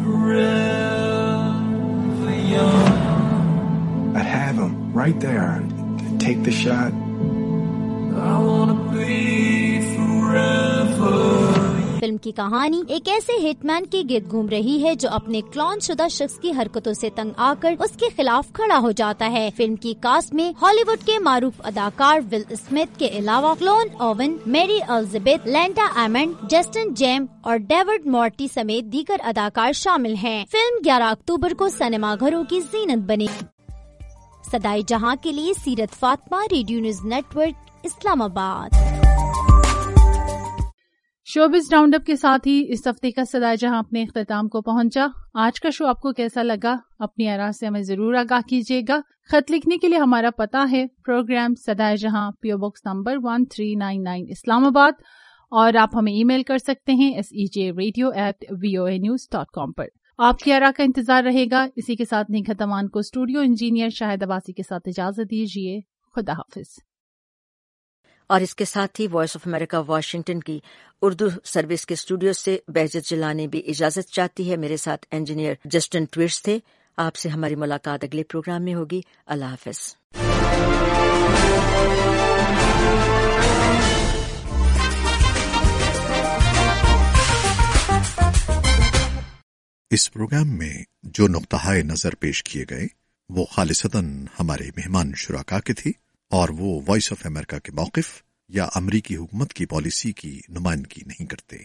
I'd have him right there. I'd take the shot. I wanna be forever. Film की कहानी एक ऐसे hitman के गिर्द घूम रही है जो अपने क्लोन शुदा शख्स की हरकतों से तंग आकर उसके खिलाफ खड़ा हो जाता है। फिल्म की कास्ट में हॉलीवुड के मारूफ अदाकार विल स्मिथ के अलावा Clive Owen, Mary Elizabeth, Linda Emond, Justin जेम और डेविड मॉर्टी समेत दीगर अदाकार शामिल हैं। फिल्म 11 अक्टूबर को सिनेमा घरों की जीनत बनेगी। सदाए जहां के लिए Seerat Fatima, Radio News Network, Islamabad. Showbiz roundup के साथ ही इस हफ्ते का सदाए जहां अपने इख्तिताम को पहुंचा। आज का शो आपको कैसा लगा? अपनी आरा से हमें जरूर आगाह कीजिएगा। खत लिखने के लिए हमारा पता है प्रोग्राम सदाए जहां, पीओ बॉक्स नंबर 1399 इस्लामाबाद, और आप हमें ईमेल कर सकते हैं sejradio@voanews.com पर। आपकी आरा का इंतजार रहेगा। इसी के साथ निघत अमान को स्टूडियो इंजीनियर शाहिद अब्बासी के साथ इजाजत दीजिए। खुदा हाफिज। और इसके साथ ही वॉइस ऑफ अमेरिका वाशिंगटन की उर्दू सर्विस के स्टूडियो से बेहजत जिलानी भी इजाजत चाहती है। मेरे साथ इंजीनियर जस्टिन ट्विट्स थे। आपसे हमारी मुलाकात अगले प्रोग्राम में होगी। अल्लाह हाफिज। इस प्रोग्राम में जो नुक्ताए नजर पेश किए गए वो खालिसतन हमारे मेहमान शुराका के थी और वो वॉइस ऑफ अमेरिका के मौक़िफ़ या अमरीकी हुकूमत की पॉलिसी की नुमाइंदगी नहीं करते।